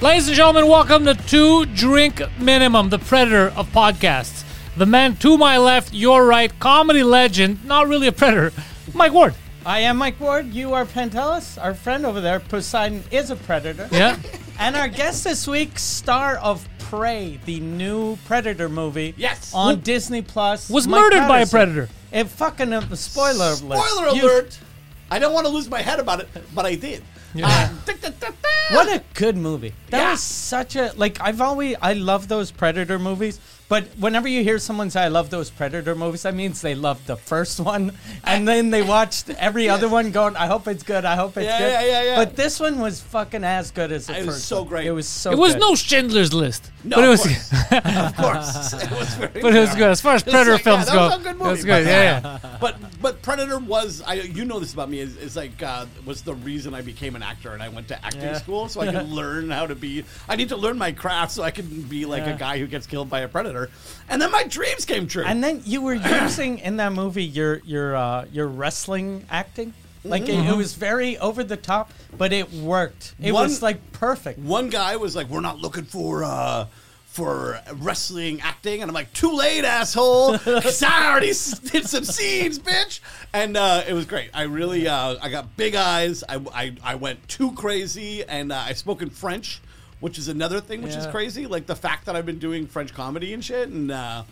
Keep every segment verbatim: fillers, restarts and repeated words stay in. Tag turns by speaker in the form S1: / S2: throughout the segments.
S1: Ladies and gentlemen, welcome to Two Drink Minimum, the predator of podcasts. The man to my left, your right, comedy legend, not really a predator, Mike Ward.
S2: I am Mike Ward. You are Pantelis. Our friend over there, Poseidon, is a predator.
S1: Yeah.
S2: And our guest this week, star of Prey, the new Predator movie.
S3: Yes.
S2: On
S1: Who
S2: Disney Plus.
S1: Was
S2: Mike
S1: murdered by a
S2: Patterson.
S1: predator.
S2: It fucking, uh, spoiler alert.
S3: Spoiler
S2: You-
S3: alert! I don't want to lose my head about it, but I did.
S1: Yeah.
S3: Uh,
S2: What a good movie. That
S3: Yeah.
S2: was such a, like, I've always, I love those Predator movies, but whenever you hear someone say, I love those Predator movies, that means they loved the first one, and then they watched every other one going, I hope it's good, I hope it's
S3: Yeah,
S2: good.
S3: yeah, yeah, yeah.
S2: But this one was fucking as good as the
S3: It was
S2: first
S3: so
S2: one.
S3: great.
S2: It was so
S1: It was
S2: good.
S1: no Schindler's List.
S3: No,
S1: but it
S3: of
S1: was,
S3: course. Of course. It was very
S1: but it was good. As far as
S3: It's
S1: Predator
S3: like, yeah,
S1: films
S3: that
S1: go,
S3: was a good
S1: it was
S3: movie,
S1: good.
S3: but-
S1: Yeah, yeah.
S3: But but Predator was I you know this about me is, is like uh, was the reason I became an actor and I went to acting
S2: Yeah.
S3: school so I could learn how to be I need to learn my craft so I can be like
S2: Yeah.
S3: a guy who gets killed by a predator. And then my dreams came true.
S2: And then you were using in that movie your your uh, your wrestling acting. Like it, it was very over the top, but it worked. It
S3: One-
S2: was like perfect.
S3: One guy was like, "We're not looking for uh, for wrestling acting," and I'm like, "Too late, asshole! 'Cause I already s- did some scenes, bitch." And uh, it was great. I really, uh, I got big eyes. I, I, I went too crazy, and uh, I spoke in French, which is another thing, which is
S2: Yeah.
S3: crazy. Like the fact that I've been doing French comedy and shit, and uh,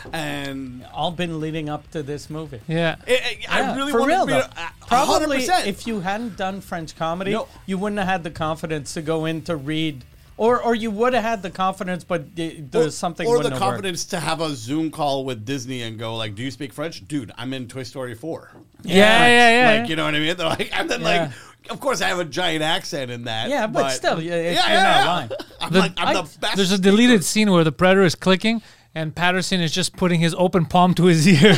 S3: and
S2: All been leading up to this movie.
S1: Yeah.
S3: it, it- I
S2: Yeah,
S3: really
S2: for
S3: wanted
S2: real
S3: to be
S2: though.
S3: a- a- one
S2: Probably
S3: hundred percent.
S2: if you hadn't done French comedy,
S3: No.
S2: you wouldn't have had the confidence to go in to read, or or you would have had the confidence, but y- there's something
S3: or
S2: wouldn't
S3: the
S2: have worked.
S3: confidence to have a Zoom call with Disney and go like, "Do you speak French, dude? I'm in Toy Story four."
S1: Yeah, yeah, yeah.
S3: Like, you know what I mean? They're like, and then
S2: Yeah.
S3: like, of course, I have a giant accent in that.
S2: Yeah, but still, yeah, it's-
S3: yeah,
S2: you're
S3: yeah,
S2: not
S3: yeah.
S2: lying.
S3: I'm
S1: The-
S3: like, I'm
S2: I-
S3: the best.
S1: There's a deleted scene where the predator is clicking and Patterson is just putting his open palm to his ear.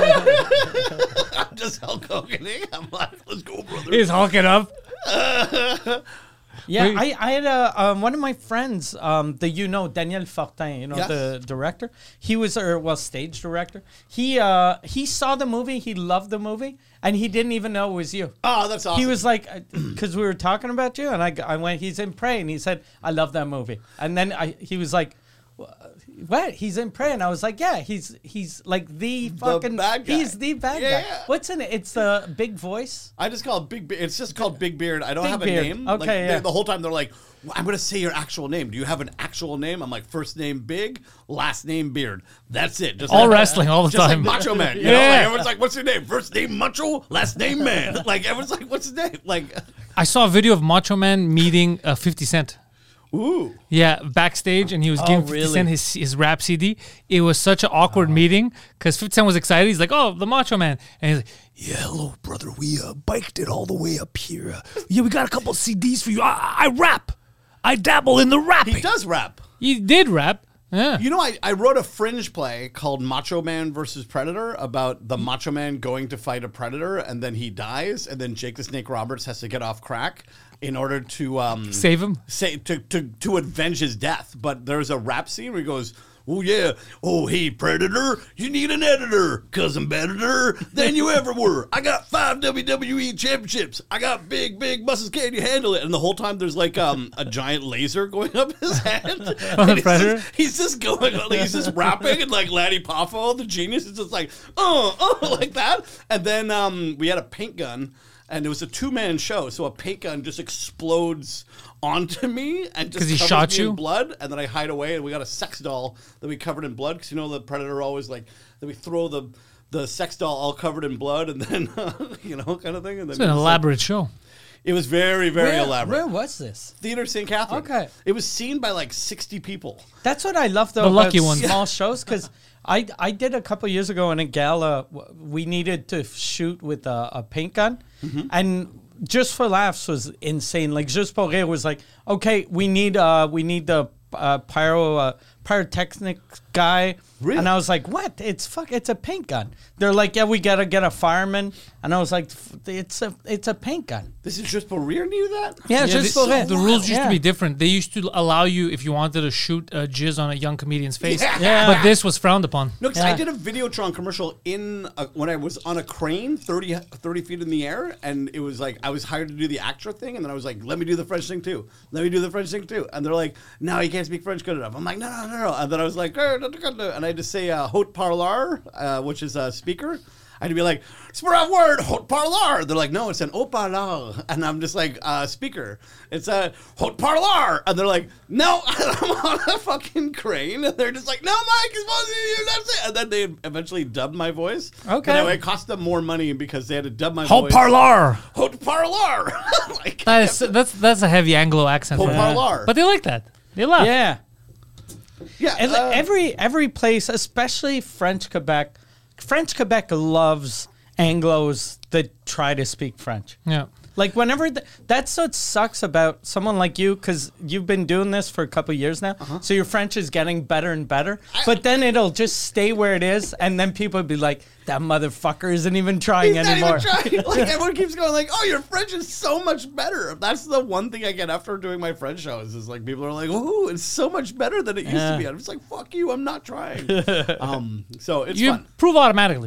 S3: I'm just Hulk Hogan. I'm like, let's go, brother.
S1: He's hulking up.
S2: Yeah,
S1: Wait.
S2: I, I had a, um, one of my friends, um, the you know Daniel Fortin, you know
S3: Yes.
S2: the director. He was or well stage director. He uh, he saw the movie, he loved the movie, and he didn't even know it was you.
S3: Oh, that's awesome.
S2: He was like, because we were talking about you, and I, I went, he's in Prey, and he said, I love that movie. And then I, he was like, what? He's in Prey, and I was like, yeah, he's he's like the fucking
S3: bad guy.
S2: He's the bad
S3: Yeah,
S2: guy.
S3: yeah.
S2: What's in it? It's the big voice.
S3: I just call it Big Beard. It's just called Big Beard. I don't
S2: Big
S3: have a
S2: Beard.
S3: name.
S2: Okay,
S3: like,
S2: yeah.
S3: they- The whole time they're like, well, I'm going to say your actual name. Do you have an actual name? I'm like, first name Big, last name Beard. That's it. Just
S1: All
S3: like,
S1: wrestling all the
S3: just
S1: time.
S3: like Macho Man. You know?
S1: Yeah.
S3: Like, everyone's like, what's your name? First name Macho, last name Man. Like, everyone's like, what's his name? Like,
S1: I saw a video of Macho Man meeting uh, fifty Cent.
S3: ooh.
S1: Yeah, backstage, and he was giving fifty
S2: really?
S1: Cent his, his rap C D. It was such an awkward meeting because fifty Cent was excited. He's like, oh, the Macho Man. And he's like, yeah, hello, brother. We uh, biked it all the way up here. Uh, yeah, we got a couple C Ds for you. I, I rap. I dabble in the rapping.
S3: He does rap.
S1: He did rap. Yeah.
S3: You know, I, I wrote a fringe play called Macho Man versus Predator about the Macho Man going to fight a predator and then he dies and then Jake the Snake Roberts has to get off crack in order to um,
S1: Save him?
S3: say to, to to avenge his death. But there's a rap scene where he goes, "Oh yeah, oh hey Predator, you need an editor, cause I'm better than you ever were. I got five W W E championships. I got big, big muscles. Can you handle it?" And the whole time there's like um a giant laser going up his head.
S1: On the
S3: And he's
S1: Predator?
S3: just- He's just going, like, he's just rapping, and like Laddie Poffo, the genius, is just like, oh, oh, like that. And then um, we had a paint gun, and it was a two-man show, so a paint gun just explodes onto me and just
S1: 'Cause he
S3: covers
S1: shot
S3: me
S1: you?
S3: in blood, and then I hide away, and we got a sex doll that we covered in blood, because you know the Predator always like that we throw the the sex doll all covered in blood, and then you know kind of thing. And then
S1: It's an
S3: it was, like-
S1: elaborate show.
S3: it was very, very
S2: Where,
S3: elaborate.
S2: where was this?
S3: Theater Saint Catherine.
S2: Okay.
S3: It was seen by like sixty people.
S2: That's what I love though
S1: The
S2: about
S1: lucky ones.
S2: small shows because I I did a couple years ago in a gala. w- We needed to shoot with a, a paint gun,
S3: Mm-hmm.
S2: and Just for Laughs was insane. Like Juste pour Rire was like, okay, we need uh we need the uh, pyro uh, pyrotechnic guy.
S3: Really?
S2: And I was like, what? It's fuck. It's a paint gun. They're like, yeah, we gotta get a fireman. And I was like, it's a it's a paint gun.
S3: This is just for rear knew that?
S2: Yeah,
S1: Yeah,
S2: just
S1: the,
S2: for it.
S1: the rules used
S2: Yeah.
S1: to be different. They used to allow you, if you wanted to shoot uh, jizz on a young comedian's face,
S3: Yeah.
S2: Yeah.
S1: but this was frowned upon.
S3: No, because I
S2: Yeah.
S3: did a Videotron commercial in a, when I was on a crane, thirty, thirty feet in the air, and it was like I was hired to do the actor thing, and then I was like, "Let me do the French thing too. Let me do the French thing too." And they're like, "No, you can't speak French good enough." I'm like, "No, no, no, no." And then I was like, "Eh, no, no, no," and I had to say uh, "haute parleur," uh, which is a speaker. I had to be like, "It's for a word, haute parleur." They're like, "No, it's an haute parleur," and I'm just like, uh, "Speaker, it's a haute parleur," and they're like, "No," I'm on a fucking crane, and they're just like, "No, Mike, it's supposed to be you, that's it." And then they eventually dubbed my voice.
S2: Okay.
S3: And it cost them more money because they had to dub my
S1: Haute
S3: voice.
S1: parleur.
S3: Haute parleur. Like,
S1: That is, that's that's a heavy Anglo accent.
S3: haute
S1: for them.
S3: parleur.
S1: But they like that. They laugh.
S2: Yeah.
S3: yeah,
S2: And
S3: uh,
S2: every every place, especially French Quebec, French Quebec loves Anglos that try to speak French.
S1: Yeah.
S2: Like whenever th- that's what sucks about someone like you, because you've been doing this for a couple years now,
S3: Uh-huh.
S2: so your French is getting better and better. But then it'll just stay where it is, and then people will be like, "That motherfucker isn't even trying
S3: He's not
S2: anymore."
S3: even trying. Like everyone keeps going like, "Oh, your French is so much better." That's the one thing I get after doing my French shows is like people are like, "Oh, it's so much better than it used
S2: Yeah.
S3: to be." I'm just like, "Fuck you, I'm not trying." um, so it's
S1: You
S3: fun.
S1: prove automatically.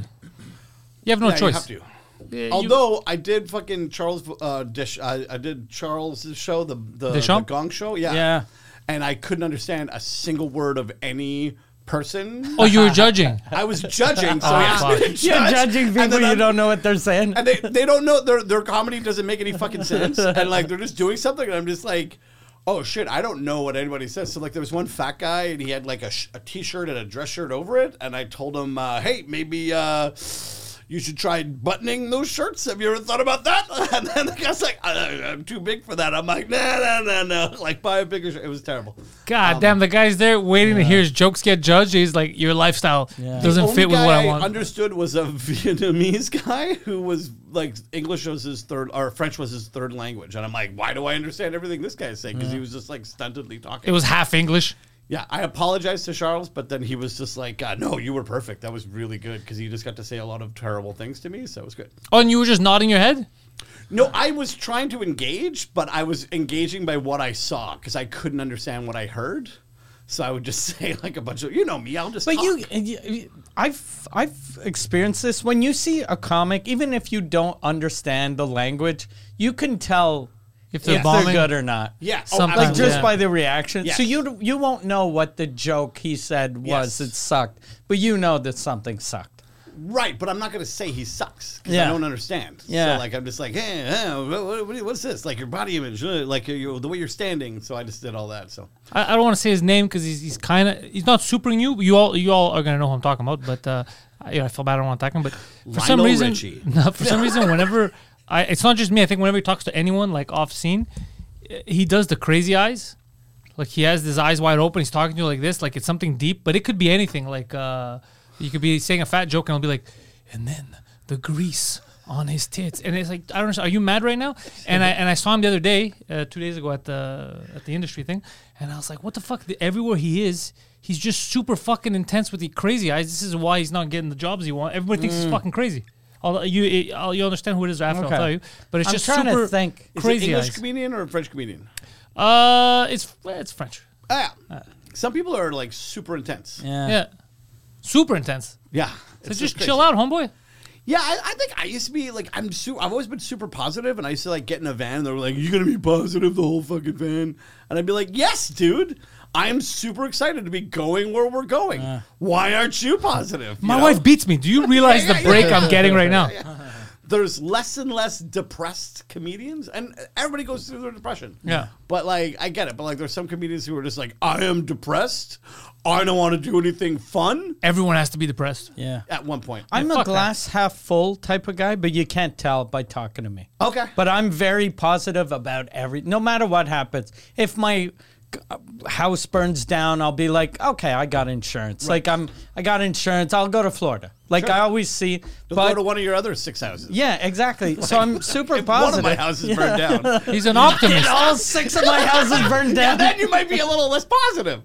S1: You have no
S3: Yeah,
S1: choice.
S3: You have to.
S1: Yeah, you-
S3: Although I did fucking Charles uh, Dish, I, I did Charles' show, the the, the
S1: Deschamps?
S3: Gong Show, yeah,
S2: Yeah.
S3: and I couldn't understand a single word of any person.
S1: oh, you were judging.
S3: I was judging, so
S1: Oh,
S3: he asked me to
S1: fuck.
S3: judge.
S2: You're judging
S3: and
S2: people
S3: then
S2: you
S3: I'm-
S2: don't know what they're saying.
S3: and they, they don't know their their comedy doesn't make any fucking sense, and like they're just doing something, and I'm just like, oh shit, I don't know what anybody says. So like there was one fat guy, and he had like a, sh- a t-shirt and a dress shirt over it, and I told him, uh, hey, maybe. Uh, You should try buttoning those shirts. Have you ever thought about that? And then the guy's like, I, I'm too big for that. I'm like, no, no, no, no. Like, buy a bigger shirt. It was terrible.
S1: God damn, the guy's there waiting to hear his jokes get judged. He's like, your lifestyle
S2: Yeah.
S1: doesn't
S3: The
S1: fit
S3: only
S1: with what
S3: guy
S1: I want.
S3: understood was a Vietnamese guy who was like, English was his third, or French was his third language. And I'm like, why do I understand everything this guy is saying? Because he was just like stuntedly talking.
S1: it was half English.
S3: Yeah, I apologized to Charles, but then he was just like, God, no, you were perfect. That was really good because he just got to say a lot of terrible things to me, so it was good.
S1: Oh, and you were just nodding your head?
S3: No, I was trying to engage, but I was engaging by what I saw because I couldn't understand what I heard. So I would just say like a bunch of, you know me, I'll just
S2: But
S3: talk.
S2: you, you, I've I've experienced this. When you see a comic, even if you don't understand the language, you can tell
S1: If
S2: if
S1: they're
S2: they're,
S1: bombing?
S2: good or not.
S3: Yeah, oh,
S1: Sometimes,
S2: Like
S3: absolutely.
S2: just
S1: yeah.
S2: by the reaction.
S3: Yes.
S2: So you you won't know what the joke he said was.
S3: Yes.
S2: It sucked, but you know that something sucked.
S3: Right, but I'm not going to say he sucks because
S2: Yeah.
S3: I don't understand.
S2: Yeah.
S3: So like I'm just like, hey, hey what, what, what's this? Like your body image, uh, like your, the way you're standing. So I just did all that. So
S1: I, I don't want to say his name because he's, he's kind of he's not super new. You all you all are gonna know who I'm talking about. But uh, I, you know, I feel bad I don't want to attack him. But for some
S3: Lionel
S1: reason,
S3: Richie.
S1: no, for some reason, whenever I, it's not just me. I think whenever he talks to anyone like off scene, he does the crazy eyes. Like he has his eyes wide open. He's talking to you like this, like it's something deep. But it could be anything. Like uh, you could be saying a fat joke and he'll be like, and then the grease on his tits, and it's like I don't understand. Are you mad right now? And I and I saw him the other day, uh, two days ago at the at the industry thing, and I was like, what the fuck? The, everywhere he is, he's just super fucking intense with the crazy eyes. This is why he's not getting the jobs he wants. Everybody thinks he's fucking crazy. I'll, you it, I'll, you understand who it is after
S2: Okay.
S1: I'll tell you. But it's
S2: I'm
S1: just
S2: trying
S1: super
S2: to think.
S3: is
S1: crazy
S3: it English
S1: eyes.
S3: comedian or a French comedian?
S1: Uh, it's well, it's French.
S3: Ah, yeah. Some people are like super intense.
S2: Yeah.
S1: Yeah, super intense.
S3: Yeah.
S1: So
S3: it's
S1: just
S3: crazy.
S1: chill out, homeboy.
S3: Yeah, I, I think I used to be like I'm. Su- I've always been super positive, and I used to like get in a van. And they were like, "You gonna be positive the whole fucking van?" And I'd be like, "Yes, dude. I'm super excited to be going where we're going. Why aren't you positive?" You
S1: My
S3: know?
S1: wife beats me. Do you realize
S3: Yeah,
S1: the
S3: yeah,
S1: break
S3: yeah.
S1: I'm getting right now?
S3: There's less and less depressed comedians, and everybody goes through their depression.
S1: Yeah.
S3: But like, I get it. But like, there's some comedians who are just like, "I am depressed. I don't want to do anything fun."
S1: Everyone has to be depressed.
S2: Yeah.
S3: At one point.
S2: I'm
S1: Yeah,
S2: a
S1: fuck that.
S2: glass half full type of guy, but you can't tell by talking to me.
S3: Okay.
S2: But I'm very positive about every, no matter what happens. If my uh, house burns down, I'll be like, okay, I got insurance. Like I'm, I got insurance. I'll go to Florida. Like
S3: Sure.
S2: I always see.
S3: You'll
S2: but
S3: go to one of your other six houses.
S2: yeah, exactly. So I'm super
S3: If one
S2: positive.
S3: of my houses burned down,
S1: He's an optimist.
S2: All six of my houses burned
S3: yeah,
S2: down.
S3: then you might be a little less positive.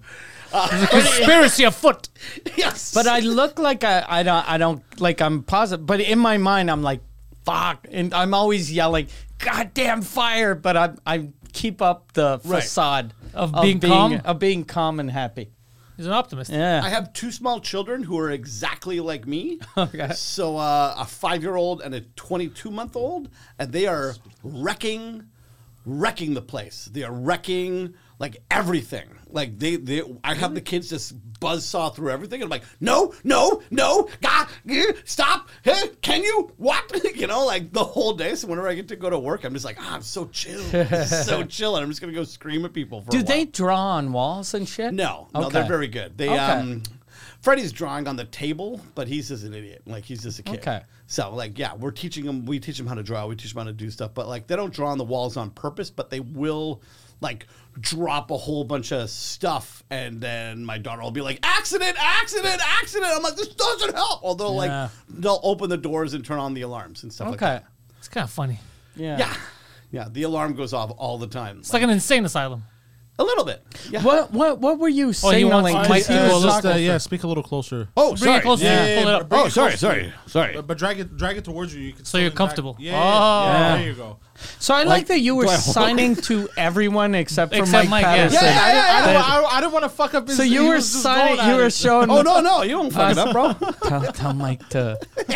S1: There's a conspiracy afoot.
S3: Yes.
S2: But I look like I, I don't I don't like I'm positive. But in my mind, I'm like, fuck, and I'm always yelling, "Goddamn fire!" But I I keep up the
S3: Right.
S2: facade
S1: Of being calm?
S2: of being calm and happy.
S1: He's an optimist.
S2: Yeah.
S3: I have two small children who are exactly like me.
S2: Okay.
S3: So uh, a five-year-old and a twenty-two-month-old, and they are wrecking, wrecking the place. They are wrecking like everything. Like they, they I have the kids just buzzsaw through everything, and I'm like, no, no, no, God, eh, stop, hey, can you? What? You know, like the whole day. So whenever I get to go to work, I'm just like, ah, I'm so chill, so chill, and I'm just gonna go scream at people. For
S2: Do
S3: a while.
S2: they draw on walls and shit?
S3: No, no,
S2: Okay.
S3: they're very good. They
S2: Okay.
S3: um Freddie's drawing on the table, but he's just an idiot. Like he's just a kid.
S2: Okay.
S3: So like yeah, we're teaching him we teach him how to draw, we teach him how to do stuff, but like they don't draw on the walls on purpose, but they will like drop a whole bunch of stuff, and then my daughter will be like, accident, accident, accident. I'm like, this doesn't help. Or they'll
S2: Yeah.
S3: like they'll open the doors and turn on the alarms and stuff like
S2: Okay.
S3: that.
S1: It's kind of funny.
S2: Yeah.
S3: Yeah. Yeah. The alarm goes off all the time.
S1: It's like an insane asylum.
S3: a little bit. Yeah.
S2: What what what were you
S1: Oh, he
S2: signaling?
S1: wants-
S2: My
S1: Mike,
S2: he
S1: uh,
S2: was
S1: let's,
S2: talking
S4: uh,
S2: for-
S4: yeah, speak a little closer.
S3: Oh,
S1: Bring it closer.
S4: Yeah,
S1: Pull it
S4: yeah,
S1: up.
S4: bring
S3: Oh,
S4: it
S3: sorry,
S4: closer.
S3: sorry, sorry.
S4: But, but drag it, drag it towards you. You can.
S1: So you're
S4: still lean back.
S1: comfortable.
S4: Yeah,
S1: Oh.
S4: yeah, there you go.
S2: So I like,
S3: Like,
S2: that you were
S3: do I-
S2: signing to everyone except for
S1: Except
S2: Mike
S1: Mike, yeah.
S2: Patterson.
S4: Yeah, yeah, yeah. I,
S2: That-
S4: didn't, I, I didn't want to fuck up his.
S2: So you
S4: he
S2: were
S4: was just
S2: signing.
S4: going at
S2: You were
S4: it.
S2: showing.
S3: Oh no, no, you don't fuck it up, bro.
S2: Tell, tell Mike to.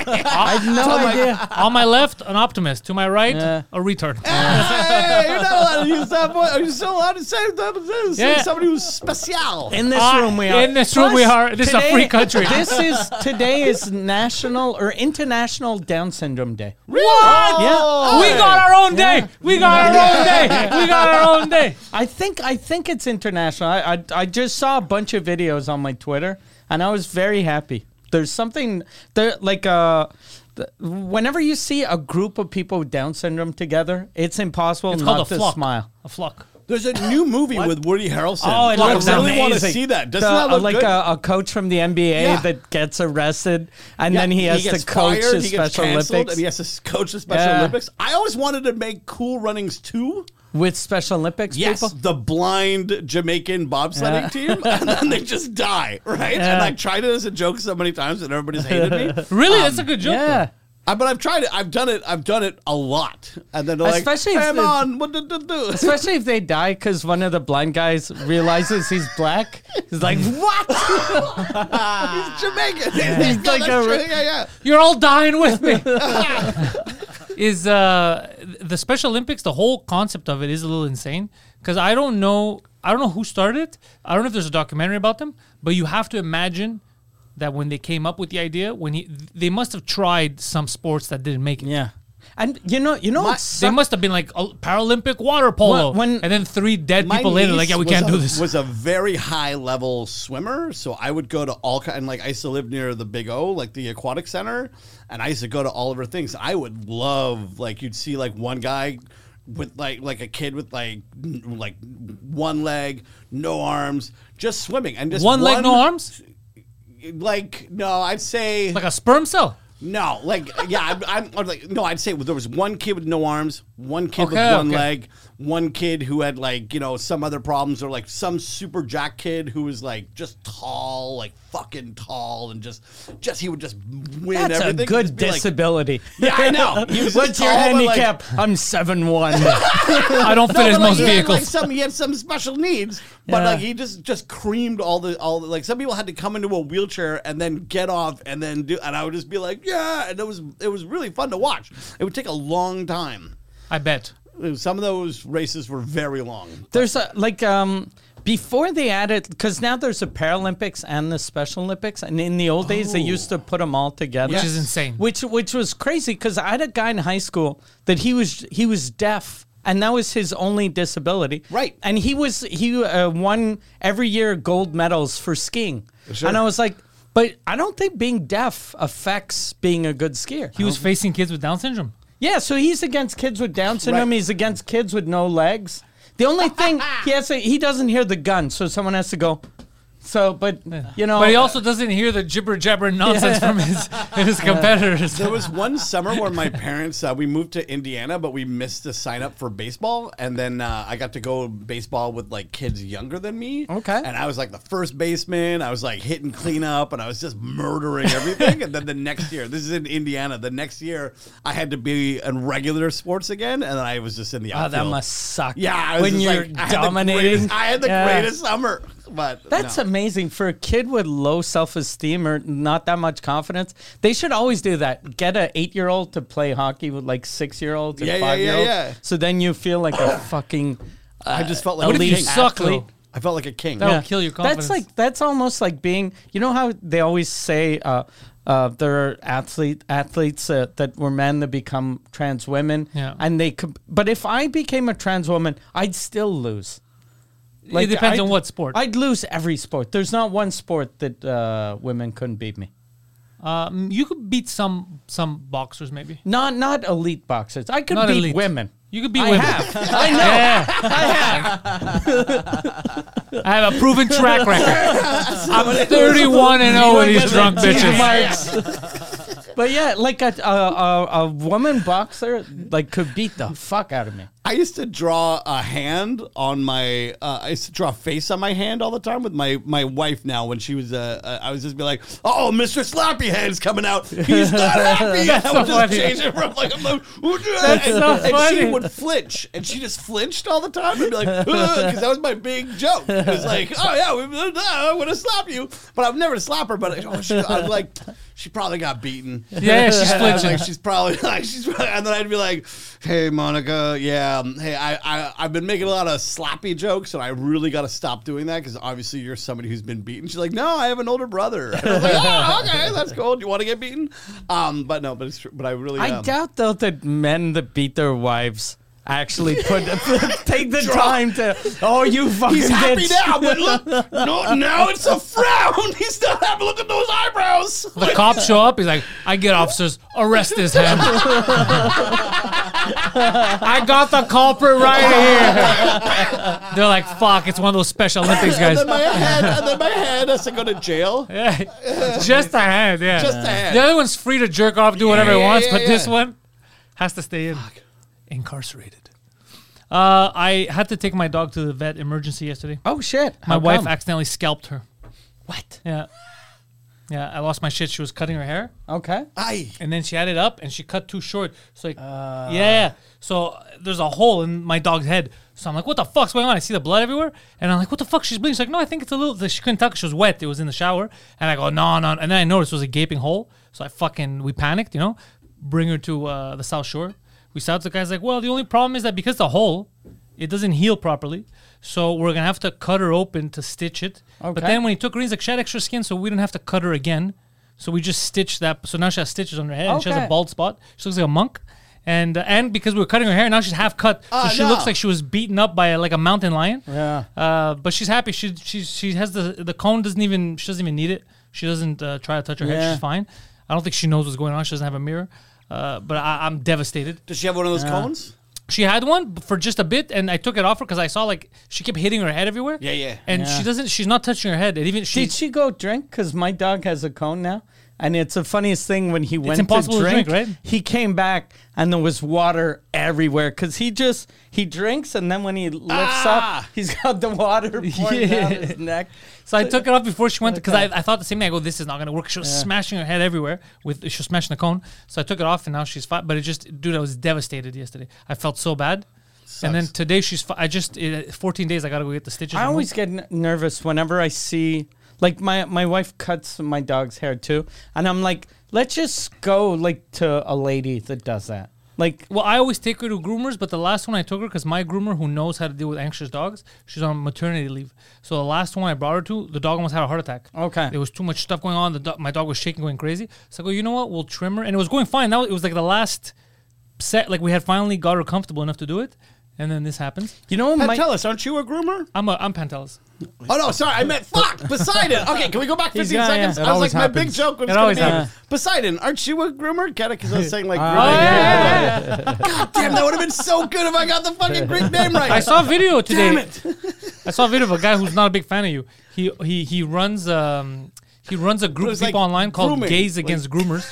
S2: I had no idea.
S1: On my left, an optimist. To my right,
S2: Yeah.
S1: a retard.
S3: Hey, you're not allowed to use that voice. Are you still allowed to say that? Say
S1: Yeah.
S3: somebody who's special.
S2: In this
S1: Ah,
S2: room we are.
S1: in this room we are. This is a free country.
S2: This is today is National or International Down Syndrome Day.
S1: What?
S2: Yeah.
S1: We got our own day. We got our own day. We got our own day.
S2: I think I think it's international. I, I I just saw a bunch of videos on my Twitter, and I was very happy. There's something there like uh, th- whenever you see a group of people with Down syndrome together, it's impossible
S1: It's
S2: not
S1: called a
S2: to
S1: flock.
S2: smile.
S1: A flock.
S3: There's a new movie with Woody Harrelson.
S2: Oh, it
S3: I
S2: looks
S3: really want to
S2: amazing.
S3: see that. Doesn't
S2: The-
S3: that look
S2: like
S3: good?
S2: A, a coach from the N B A
S3: Yeah.
S2: that gets arrested, and
S3: Yeah,
S2: then he has
S3: gets
S2: to coach
S3: fired,
S2: his
S3: he gets
S2: Special
S3: canceled,
S2: Olympics
S3: and he has to s- coach the Special
S2: Yeah.
S3: Olympics. I always wanted to make Cool Runnings two.
S2: with Special Olympics
S3: Yes,
S2: people.
S3: the blind Jamaican bobsledding
S2: Yeah.
S3: team, and then they just die, right? And I tried it as a joke so many times, and everybody's hated me.
S1: Really? That's a good joke.
S2: Yeah.
S3: Uh, but I've tried it. I've done it. I've done it a lot. And then they're like,
S2: Especially if
S3: "Hey,
S2: the-
S3: man, what did you do?"
S2: Especially if they die because one of the blind guys realizes he's black. He's like, what?
S3: He's Jamaican.
S2: He's like
S3: that's
S2: a-
S3: true. yeah, yeah.
S1: You're all dying with me. Is uh the Special Olympics, the whole concept of it is a little insane because I don't know I don't know who started it. I don't know if there's a documentary about them, but you have to imagine that when they came up with the idea, when he they must have tried some sports that didn't make it.
S2: Yeah. And you know, you know,
S3: My-
S2: what's
S1: They must have been like a Paralympic water polo,
S2: When- when-
S1: and then three dead
S3: My
S1: people later,
S3: niece
S1: like, yeah, we
S3: was
S1: can't
S3: a,
S1: do this.
S3: Was a very high level swimmer, so I would go to all kind. And like I used to live near the Big O, like the aquatic center, and I used to go to all of her things. I would love like you'd see like one guy with like like a kid with like n- like one leg, no arms, just swimming and just
S1: One leg, no arms,
S3: Like no, I'd say
S1: like a sperm cell.
S3: no, like yeah, I'm, I'm, I'm like no. I'd say there was one kid with no arms, one kid with
S1: Okay,
S3: one
S1: okay.
S3: leg, one kid who had like you know some other problems, or like some super jack kid who was like just tall, like fucking tall, and just just he would just win
S2: that's a
S3: everything.
S2: good
S3: Just be like-
S2: disability.
S3: Yeah, I know. He was just
S2: What's your
S3: tall, but, like-
S2: handicap? I'm seven one.
S1: I don't fit
S3: No,
S1: as
S3: but, like,
S1: most
S3: he had,
S1: vehicles.
S3: like some he had some special needs, but
S2: Yeah.
S3: like he just just creamed all the all the, like some people had to come into a wheelchair and then get off and then do, and I would just be like yeah, and it was it was really fun to watch. It would take a long time.
S1: I bet.
S3: Some of those races were very long.
S2: There's a like um before they added because now there's the Paralympics and the Special Olympics, and in the old days they used to put them all together,
S1: Which is insane.
S2: Which which was crazy because I had a guy in high school that he was he was deaf. And that was his only disability,
S3: Right.
S2: And he was he uh, won every year gold medals for skiing,
S3: Sure.
S2: and I was like, but I don't think being deaf affects being a good skier.
S1: He was facing kids with Down syndrome.
S2: Yeah, so he's against kids with Down syndrome.
S3: Right.
S2: He's against kids with no legs. The only thing he has to, he doesn't hear the gun, so someone has to go So, but you know,
S1: But he also doesn't hear the jibber jabber nonsense from his his competitors.
S3: There was one summer where my parents, uh, we moved to Indiana, but we missed to sign up for baseball. And then uh, I got to go baseball with like kids younger than me.
S2: Okay.
S3: And I was like the first baseman. I was like hitting cleanup and I was just murdering everything. And then the next year, this is in Indiana, the next year I had to be in regular sports again. And then I was just in the
S2: oh,
S3: outfield.
S2: that must suck.
S3: Yeah. I was
S2: when
S3: just
S2: you're
S3: like, I had the
S2: dominating.
S3: greatest- I had the
S2: Yeah.
S3: greatest summer. But
S2: That's
S3: no.
S2: amazing for a kid with low self-esteem or not that much confidence. They should always do that. Get an eight-year-old to play hockey with like six-year-olds and
S3: Yeah, yeah, yeah,
S2: five-year-olds.
S3: yeah.
S2: So then you feel like a fucking. Uh,
S3: I just felt like
S1: What
S3: a
S1: if you
S3: king.
S1: suck,
S2: athlete.
S1: though?
S3: I felt like a king.
S1: That'll kill your confidence.
S2: That's like that's almost like being. You know how they always say uh, uh, there are athlete athletes uh, that were men that become trans women.
S1: Yeah.
S2: And they could. But if I became a trans woman, I'd still lose.
S1: it depends
S2: I'd-
S1: on what sport.
S2: I'd lose every sport. There's not one sport that uh, women couldn't beat me.
S1: Um, you could beat some some boxers maybe.
S2: Not not elite boxers. I could
S1: Not
S2: beat
S1: elite.
S2: women.
S1: You could beat
S2: I
S1: women.
S2: have. I know.
S1: Yeah. I have a proven track record. I'm thirty-one and oh with these drunk bitches.
S2: But yeah, like a, a a a woman boxer like could beat the fuck out of me.
S3: I used to draw a hand on my. Uh, I used to draw a face on my hand all the time with my, my wife. Now, when she was, uh, uh, I was just be like, "Oh, Mister Slappy Hand's coming out. He's not happy."
S1: That's
S3: I
S1: so
S3: would just
S1: funny.
S3: change it from like, I'm like
S1: That's
S3: and,
S1: so
S3: and she
S1: funny.
S3: would flinch, and she just flinched all the time and be like, because that was my big joke. It was like, "Oh yeah, we, uh, I want to slap you," but I've never slap her. But oh, she, I'm like, she probably got beaten.
S1: Yeah, yeah, she's
S3: And I was
S1: flinching.
S3: like, she's probably like she's, and then I'd be like, "Hey, Monica, yeah, um, hey, I, I, I've been making a lot of slappy jokes, and I really got to stop doing that because obviously you're somebody who's been beaten." She's like, "No, I have an older brother." And I was like, "Oh, okay, that's cool. Do you want to get beaten?" Um, but no, but it's true. But I really,
S2: I
S3: um,
S2: doubt though that men that beat their wives actually put take the
S3: Draw.
S2: time to. Oh, you fucking
S3: He's happy
S2: bitch.
S3: now, but look, no, now it's a frown. He's not happy. Look at those eyebrows.
S1: The cops show up. He's like, "I get officers, arrest this hand." I got the culprit right here. They're like, "Fuck, it's one of those Special Olympics
S3: And
S1: guys."
S3: then my head, and then my head has to go to jail.
S1: Yeah, just a hand. Yeah,
S3: Just a hand.
S1: The other one's free to jerk off, do whatever
S3: Yeah,
S1: he wants,
S3: yeah,
S1: but
S3: yeah.
S1: this one has to stay in, incarcerated. Uh, I had to take my dog to the vet emergency yesterday.
S2: Oh shit!
S1: My
S2: How
S1: wife
S2: come?
S1: accidentally scalped her.
S2: What?
S1: Yeah, yeah. I lost my shit. She was cutting her hair.
S2: Okay.
S3: Aye.
S1: And then she had it up and she cut too short. So like, yeah. So uh, there's a hole in my dog's head. So I'm like, what the fuck's going on? I see the blood everywhere. And I'm like, what the fuck? She's bleeding. She's like, no, I think it's a little. She couldn't tell because she was wet. It was in the shower. And I go, no, no. And then I noticed it was a gaping hole. So I fucking, we panicked, you know, bring her to uh, the South Shore. We saw it. The guy's like, well, the only problem is that because the hole, it doesn't heal properly. So we're going to have to cut her open to stitch it. But
S2: Okay.
S1: then when he took her, he's like, she had extra skin, so we didn't have to cut her again. So we just stitched that. So now she has stitches on her head, and she has a
S2: Okay.
S1: bald spot. She looks like a monk. And uh, and because we were cutting her hair, now she's half cut. So
S3: Ah,
S1: she
S3: no.
S1: looks like she was beaten up by a, like a mountain lion.
S2: Yeah.
S1: Uh, but she's happy. She she she has the the cone. Doesn't even she doesn't even need it. She doesn't uh, try to touch her
S2: Yeah.
S1: head. She's fine. I don't think she knows what's going on. She doesn't have a mirror. Uh, but I, I'm devastated.
S3: Does she have one of those cones?
S1: She had one for just a bit, and I took it off her because I saw like she kept hitting her head everywhere.
S3: Yeah, yeah.
S1: And
S2: Yeah.
S1: she doesn't. She's not touching her head. It even she.
S2: Did she go drink? Because my dog has a cone now. And it's the funniest thing when he went
S1: impossible
S2: to
S1: to
S2: drink,
S1: drink, right?
S2: He came back and there was water everywhere because he just he drinks and then when he lifts
S3: Ah!
S2: up, he's got the water pouring
S1: Yeah.
S2: down his neck.
S1: So I took it off before she went because
S2: Okay.
S1: I, I thought the same thing. I go, this is not gonna work. She was smashing her head everywhere with she was smashing the cone. So I took it off and now she's fine. But it just, dude, I was devastated yesterday. I felt so bad. And then today she's. Fi- I just uh, fourteen days. I gotta go get the stitches.
S2: I
S1: removed.
S2: always get n- nervous whenever I see, like my my wife cuts my dog's hair too, and I'm like, let's just go like to a lady that does that. Like,
S1: Well, I always take her to groomers, but the last one I took her because my groomer, who knows how to deal with anxious dogs, she's on maternity leave. So the last one I brought her to, the dog almost had a heart attack.
S2: Okay.
S1: There was too much stuff going on. The do- my dog was shaking, going crazy. So I go, you know what? We'll trim her, and it was going fine. Now it was like the last set. Like we had finally got her comfortable enough to do it, and then this happens.
S2: You know what? My,
S3: Pantelis, aren't you a groomer?
S1: I'm a I'm Pantelis.
S3: Oh no, sorry, I meant fuck Poseidon. Okay, can we go back
S2: He's
S3: fifteen
S2: got-
S3: seconds?
S2: yeah.
S4: It
S3: I was
S4: always
S3: like, my big
S4: happens.
S3: joke was
S1: It
S3: going
S1: always
S3: to be
S1: happens.
S3: Poseidon. Aren't you a groomer? Get it? Because I was saying like
S4: Uh,
S3: grooming.
S1: yeah.
S3: God damn, that would have been so good if I got the fucking Greek name right.
S1: I saw a video today.
S3: Damn it.
S1: I saw a video of a guy who's not a big fan of you. He he he runs um he runs a group
S3: It
S1: of
S3: was
S1: people
S3: like
S1: online called
S3: grooming.
S1: Gays
S3: Like-
S1: Against Groomers.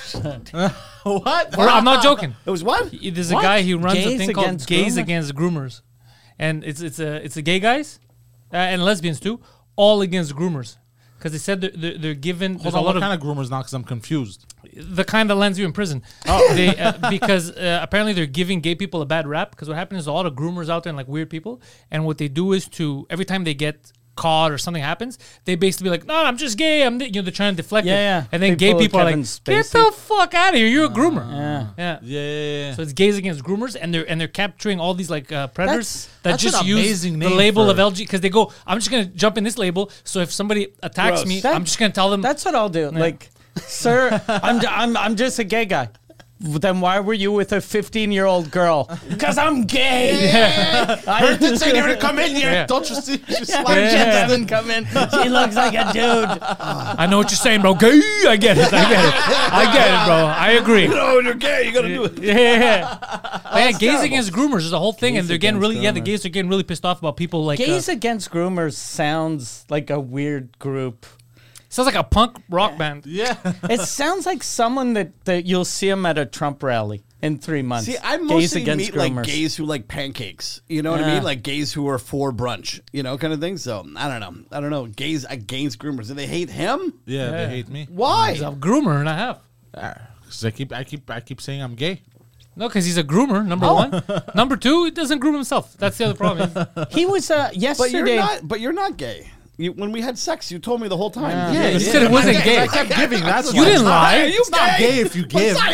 S4: What?
S1: Or, I'm not joking.
S3: It was what?
S1: He- There's a
S2: What?
S1: guy who runs a
S2: Gays
S1: thing called
S2: Against
S1: Gays
S2: Groomers?
S1: Against Groomers, and it's it's a it's a gay guys uh, and lesbians too, all against groomers, because they said they're, they're, they're given
S4: Hold
S1: there's
S4: on,
S1: a lot
S4: what
S1: of
S4: kind of groomers now? Because I'm confused.
S1: the kind that lands you in prison. Oh, they, uh, because uh, apparently they're giving gay people a bad rap. Because what happens is a lot of groomers out there and like weird people, and what they do is to every time they get caught or something happens, they basically be like, "No, I'm just gay." I'm, you know, they're trying to deflect
S2: Yeah,
S1: it.
S2: yeah.
S1: And then
S2: They
S1: gay
S2: pull a
S1: people are like,
S2: Kevin
S1: "Get
S2: Spacey.
S1: the fuck out of here! You're a groomer."
S2: yeah.
S1: Yeah.
S4: Yeah, yeah, yeah.
S1: So it's gays against groomers, and they're and they're capturing all these like uh, predators
S2: That's-
S1: that
S4: that's
S1: just
S4: an
S1: use
S4: amazing
S1: the
S4: name
S1: label
S4: for-
S1: of L G because they go, I'm just gonna jump in this label. So if somebody attacks
S3: Gross.
S1: me,
S2: That-
S1: I'm just gonna tell them.
S2: That's what I'll do. Like, sir, I'm, ju- I'm I'm just a gay guy. Then why were you with a fifteen-year-old girl? Because I'm gay. I
S4: Didn't say they were to come in here.
S1: Yeah.
S4: Don't you see? She
S2: Yeah,
S4: slapped
S2: she
S4: you.
S2: doesn't come in. She looks like a dude.
S1: I know what you're saying, bro. Gay, I get it. I get it. I get it, bro. I agree.
S3: No, you're gay. You got to do it.
S1: Yeah, yeah, yeah. yeah gays
S3: terrible.
S1: against groomers is a whole thing,
S2: Gays
S1: and they're getting
S2: against
S1: really yeah. The
S2: groomers.
S1: gays are getting really pissed off about people like.
S2: Gays
S1: uh,
S2: Against Groomers sounds like a weird group.
S1: sounds like a punk rock band.
S4: Yeah.
S2: It sounds like someone that, that you'll see him at a Trump rally in three months.
S3: See, I
S2: Gays
S3: mostly
S2: Against
S3: meet like
S2: Groomers.
S3: gays who like pancakes. You know what I
S2: Yeah.
S3: mean? Like gays who are for brunch. You know, kind of thing. So I don't know. I don't know. Gays against groomers. Do they hate him?
S4: Yeah,
S1: Yeah.
S4: they hate me.
S3: Why?
S1: He's a groomer and a half.
S4: Because I keep, I keep, I keep saying I'm gay.
S1: No, because he's a groomer. Number
S2: Oh.
S1: one. Number two, he doesn't groom himself. That's the other problem.
S2: He was uh,
S3: But
S2: yesterday.
S3: you're not. But you're not gay. You, when we had sex, you told me the whole time.
S2: Yeah.
S1: You said it wasn't gay.
S4: I kept giving. That's
S1: You
S4: why.
S1: didn't lie.
S3: Are you
S4: It's not gay if you give.
S3: Poseidon.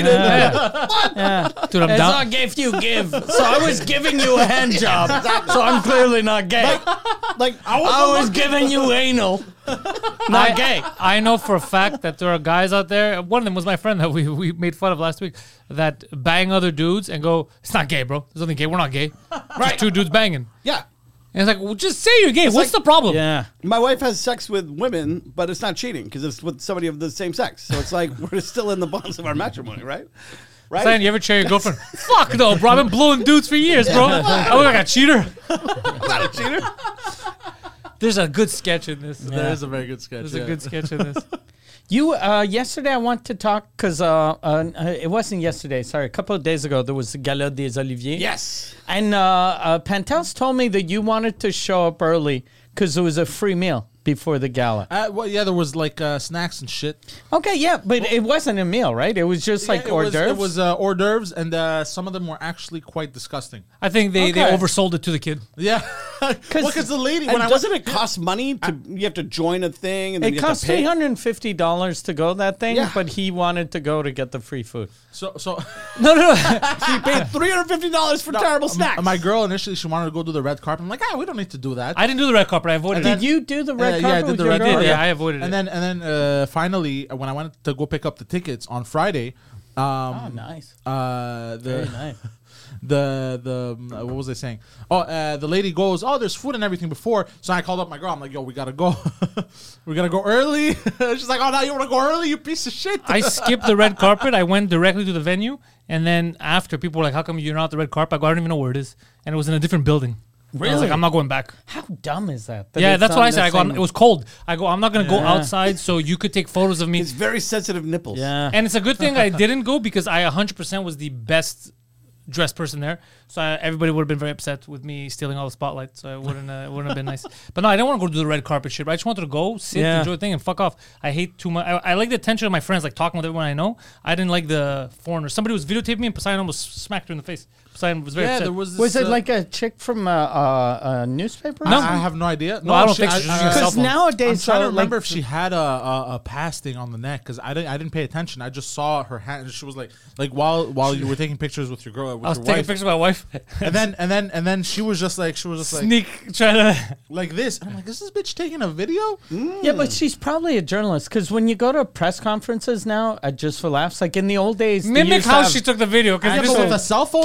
S1: Yeah. Dude, I'm
S2: It's
S1: down.
S2: not gay if you give. So I was giving you a hand job. So I'm clearly not gay.
S3: Like I
S2: I was giving you anal. Not gay.
S1: I know for a fact that there are guys out there. One of them was my friend that we, we made fun of last week. That bang other dudes and go, "It's not gay, bro. There's nothing gay. We're not gay. Right? Two dudes banging."
S3: Yeah.
S1: And it's like, well, just say you're gay. What's
S3: like-
S1: the problem?
S2: Yeah.
S3: My wife has sex with women, but it's not cheating because it's with somebody of the same sex. So it's like we're still in the bonds of our matrimony, right? Right?
S1: Saying you ever share your girlfriend? Fuck no, bro. I've been blowing dudes for years, bro. I look like a cheater.
S3: I'm not a cheater.
S1: There's a good sketch in this.
S4: There is a very good sketch.
S1: There's
S4: yeah.
S1: a good sketch in this.
S2: You uh, yesterday I want to talk because uh, uh, it wasn't yesterday. Sorry, a couple of days ago there was the Gala des Oliviers.
S3: Yes.
S2: And uh, uh, Pantelis told me that you wanted to show up early because it was a free meal before the gala.
S4: Uh, well, yeah, there was like uh, snacks and shit.
S2: Okay, yeah, but it wasn't a meal, right? It was just like
S4: Yeah, it
S2: hors
S4: was,
S2: d'oeuvres.
S4: It was uh, hors d'oeuvres, and uh, some of them were actually quite disgusting.
S1: I think they, they
S2: Okay.
S1: oversold it to the kid.
S4: Yeah, because the lady when
S3: And
S4: I
S3: doesn't
S4: went,
S3: it cost money to? You have to join a thing, and then
S2: It
S3: you
S2: cost
S3: have to pay.
S2: three hundred and fifty dollars to go that thing,
S3: Yeah.
S2: but he wanted to go to get the free food.
S4: so so
S1: No, no, no.
S3: You paid three hundred fifty dollars for terrible
S4: m-
S3: snacks.
S4: My girl initially she wanted to go do the red carpet. I'm like, ah, we don't need to do that.
S1: I didn't do the red carpet. I avoided
S2: Did
S1: it.
S2: you do the red
S4: Uh, yeah, I
S2: carpet
S4: did
S2: with
S4: the
S2: your
S4: red
S2: girl?
S1: I did,
S4: carpet.
S1: yeah, I avoided
S4: and
S1: it.
S4: then and then uh, finally, uh, when I went to go pick up the tickets on Friday, um,
S2: Oh, nice.
S4: uh,
S2: Very
S4: the
S2: nice.
S4: the the um, uh, what was I saying? Oh, uh, the lady goes, oh, there's food and everything before. So I called up my girl. I'm like, yo, we gotta go. we gotta go early. She's like, oh, now you wanna go early? You piece of shit.
S1: I skipped the red carpet. I went directly to the venue. And then after, people were like, how come you're not at the red carpet? I go, I don't even know where it is. And it was in a different building. I was like,
S2: Really?
S1: I'm not going back.
S2: How dumb is that? that
S1: Yeah,
S2: it's
S1: that's
S2: on
S1: what I
S2: the
S1: said. I go,
S2: same-
S1: I'm- it was cold. I go, I'm not going to go
S2: Yeah.
S1: outside so you could take photos of me.
S3: It's very sensitive nipples.
S2: Yeah.
S1: And it's a good thing I didn't go because I one hundred percent was the best dressed person there. So I, everybody would have been very upset with me stealing all the spotlight. So it wouldn't, uh, it wouldn't have been nice. But no, I don't want to go do the red carpet shit. But I just wanted to go, sit,
S2: Yeah.
S1: enjoy the thing, and fuck off. I hate too much. I, I like the attention of my friends, like talking with everyone I know. I didn't like the foreigners. Somebody was videotaping me and Poseidon almost smacked her in the face. Poseidon was very
S4: yeah,
S1: upset.
S4: there was. This,
S2: Was it
S4: uh,
S2: like a chick from a, a, a newspaper?
S1: No.
S4: I, I have no idea.
S1: No, I don't
S4: she-
S1: think so. She's using a cell
S2: Because
S1: phone.
S4: I'm
S2: nowadays,
S4: trying to
S2: so,
S4: remember
S2: like,
S4: if she had a, a, a pass thing on the neck because I didn't I didn't pay attention. I just saw her hand. And she was like like while while you were taking pictures with your girl with
S1: I was
S4: your
S1: taking
S4: wife,
S1: pictures of my wife.
S4: and then and then and then she was just like she was just like
S1: Sneak, trying to.
S4: like this. And I'm like, is this bitch taking a video?
S2: Yeah, but she's probably a journalist because when you go to press conferences now, at Just for Laughs, like in the old days, they
S1: Mimic
S2: used to
S1: how
S2: have
S1: she took the video.
S4: Yeah,
S1: Because
S4: but with a cell phone.
S2: camera
S1: And, like,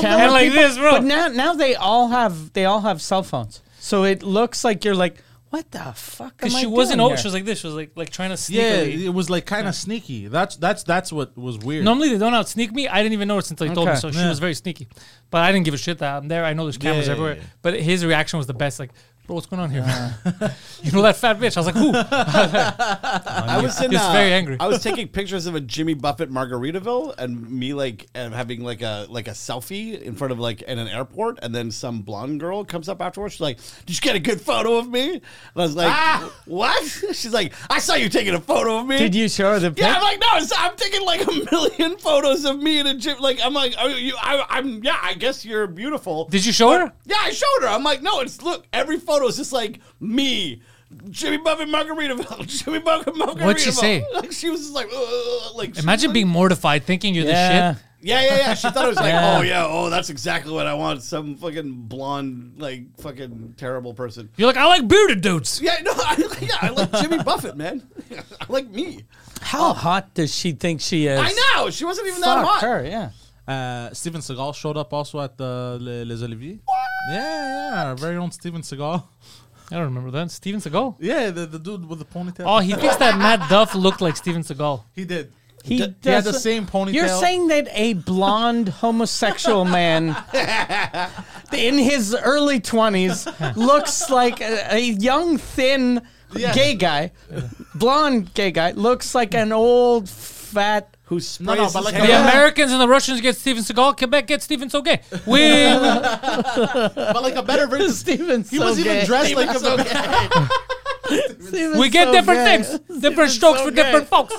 S1: like
S2: people-
S1: this, bro.
S2: But now, now they all have they all have cell phones, so it looks like you're like, what the fuck? Am
S1: Because
S2: I
S1: she wasn't
S2: doing
S1: old.
S2: here?
S1: She was like this. She was like like trying to sneak.
S4: Yeah, it was like kind of sneaky. That's that's that's what was weird.
S1: Normally they don't out sneak me. I didn't even notice until he told me.
S2: Okay.
S1: So she
S4: Yeah.
S1: was very sneaky. But I didn't give a shit that I'm there. I know there's cameras
S4: Yeah,
S1: everywhere.
S4: yeah, yeah.
S1: But his reaction was the best. Like, bro, what's going on here? You know that fat bitch? I was like, who?
S3: I was in.
S1: He was
S3: uh,
S1: very angry.
S3: I was taking pictures of a Jimmy Buffett Margaritaville, and me like uh, having like a like a selfie in front of like in an airport, and then some blonde girl comes up afterwards. She's like, "Did you get a good photo of me?" And I was like, "What?" She's like, "I saw you taking a photo of me."
S2: Did you show her the pic?
S3: Yeah, I'm like, no, it's, I'm taking like a million photos of me in a gym. Like, I'm like, are you, I, I'm, yeah, I guess you're beautiful.
S1: Did you show
S3: But-
S1: her?
S3: Yeah, I showed her. I'm like, no, it's look, every photo is just like me, Jimmy Buffett Margaritaville, Jimmy Buffett Margaritaville.
S1: What'd she say?
S3: Like, she was just like, Ugh, like, she
S1: Imagine
S3: was
S1: being
S3: like,
S1: mortified thinking you're
S2: Yeah.
S1: the shit.
S3: yeah, yeah, yeah. She thought it was like,
S2: Yeah.
S3: oh yeah, oh that's exactly what I want. Some fucking blonde, like fucking terrible person.
S1: You're like, I like bearded dudes.
S3: Yeah, no, I, yeah, I like Jimmy Buffett, man. I like me.
S2: How hot does she think she is?
S3: I know she wasn't even that
S2: Fuck
S3: hot.
S2: her, yeah.
S4: Uh, Steven Seagal showed up also at the Les, Les Oliviers. Yeah, yeah, our very own Steven Seagal.
S1: I don't remember that. Steven Seagal.
S4: Yeah, the, the dude with the ponytail.
S1: Oh, he thinks that Matt Duff looked like Steven Seagal.
S4: he did.
S2: He,
S4: He had the
S2: doesn't-
S4: same ponytail.
S2: You're saying that a blonde homosexual man in his early twenties looks like a, a young, thin
S4: Yeah.
S2: gay guy, blonde gay guy, looks like an old, fat.
S3: Who sprays
S4: no,
S3: his
S4: but like
S3: hair.
S1: The
S4: Yeah.
S1: Americans and the Russians get Steven Seagal. Quebec gets Steven Seagal. We
S4: but like a better version.
S2: Steven
S4: He was even dressed like a
S3: so
S1: we get different things, different strokes for different folks.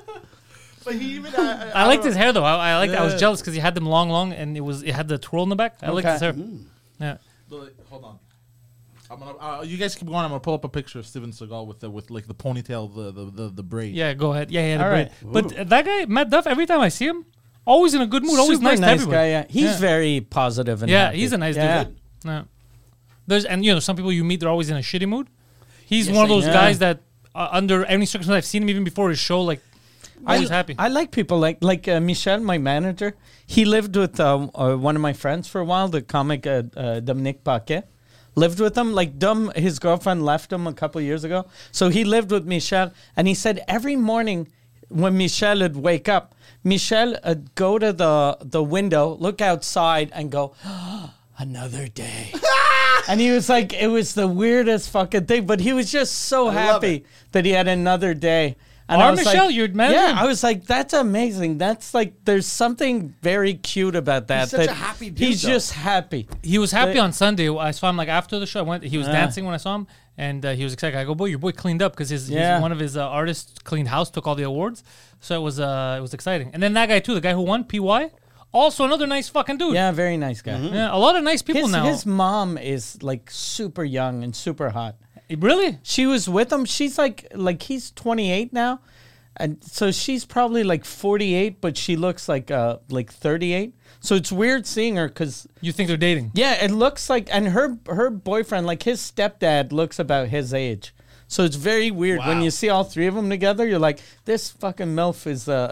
S4: But he even. I,
S1: I liked his hair though. I, I liked. I was
S4: Yeah.
S1: jealous because he had them long, long, and it was it had the twirl in the back. I liked
S2: Okay.
S1: his hair. Yeah.
S4: Hold on. I'm gonna. Uh, you guys keep going. I'm gonna pull up a picture of Steven Seagal with the with like the ponytail, the the the, the braid.
S1: Yeah, go ahead. Yeah, yeah, the
S2: All
S1: braid.
S2: right.
S1: But uh, that guy, Matt Duff, every time I see him, always in a good mood, always
S2: Super
S1: nice,
S2: nice,
S1: to everyone.
S2: guy. Yeah, he's
S1: Yeah.
S2: very positive and
S1: Yeah,
S2: happy.
S1: he's a nice
S2: Yeah.
S1: dude. Yeah. There's and you know some people you meet they're always in a shitty mood. He's
S3: Yes,
S1: one of
S3: I
S1: those
S2: know.
S1: guys that uh, under any circumstance I've seen him even before his show like always happy.
S2: I like people like like uh, Michel, my manager. He lived with uh, uh, one of my friends for a while, the comic uh, uh, Dominique Paquet. Lived with him. Like Dom, his girlfriend left him a couple years ago, so he lived with Michel. And he said every morning when Michel would wake up, Michel would go to the the window, look outside, and go, another day. And he was like, it was the weirdest fucking thing, but he was just so
S3: love
S2: happy that he had another day. And
S1: Our
S2: I was
S1: Michel,
S2: like,
S1: your manager?
S2: Yeah, I was like, that's amazing. That's like, there's something very cute about that.
S3: He's such
S2: that
S3: a happy dude,
S2: He's
S3: though.
S2: just happy.
S1: He was happy
S2: They-
S1: on Sunday. I saw him like after the show. I went. He was
S2: Yeah.
S1: dancing when I saw him, and uh, he was excited. I go, boy, your boy cleaned up because his, his
S2: Yeah.
S1: one of his uh, artists cleaned house, took all the awards. So it was uh it was exciting. And then that guy too, the guy who won P Y, also another nice fucking dude.
S2: Yeah, very nice guy.
S1: Yeah, a lot of nice people
S2: His,
S1: now.
S2: his mom is like super young and super hot.
S1: Really?
S2: She was with him. She's like, like he's twenty-eight now. And so she's probably like forty-eight, but she looks like uh like thirty-eight. So it's weird seeing her because
S1: You think they're dating?
S2: yeah, it looks like, and her her boyfriend, like his stepdad, looks about his age. So it's very weird when
S3: Wow.
S2: you see all three of them together. You're like, this fucking milf is uh,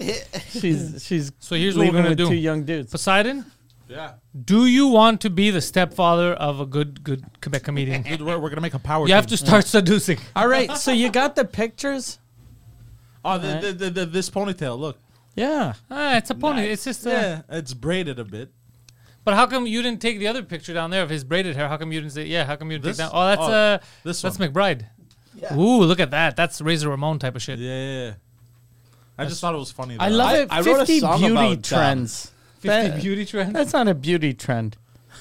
S2: she's she's
S1: So here's what we're
S2: leaving
S1: gonna
S2: with
S1: do.
S2: two young dudes.
S1: Poseidon,
S4: Yeah.
S1: do you want to be the stepfather of a good good Quebec comedian?
S4: Dude, we're, we're gonna make a power.
S1: You have to
S4: team.
S1: start seducing.
S2: All right, so you got the pictures.
S4: Oh, the, the, the, the, this ponytail. Look.
S2: Yeah,
S1: Ah, it's a pony.
S3: Nice.
S1: It's just uh,
S4: Yeah, it's braided a bit.
S1: But how come you didn't take the other picture down there of his braided hair? How come you didn't say? Yeah, how come you didn't
S4: This?
S1: take that? Oh, that's
S4: Oh,
S1: uh,
S4: this
S1: that's
S4: one.
S1: McBride. Ooh, look at that. That's Razor Ramon type of shit.
S4: Yeah, yeah, yeah. I just thought it was funny.
S2: I
S4: though.
S2: love
S3: I-
S2: it.
S3: I wrote a
S2: Fifty
S3: song
S2: beauty
S3: about, um,
S2: trends.
S1: Fifty
S2: That-
S1: beauty trend.
S2: That's not a beauty trend.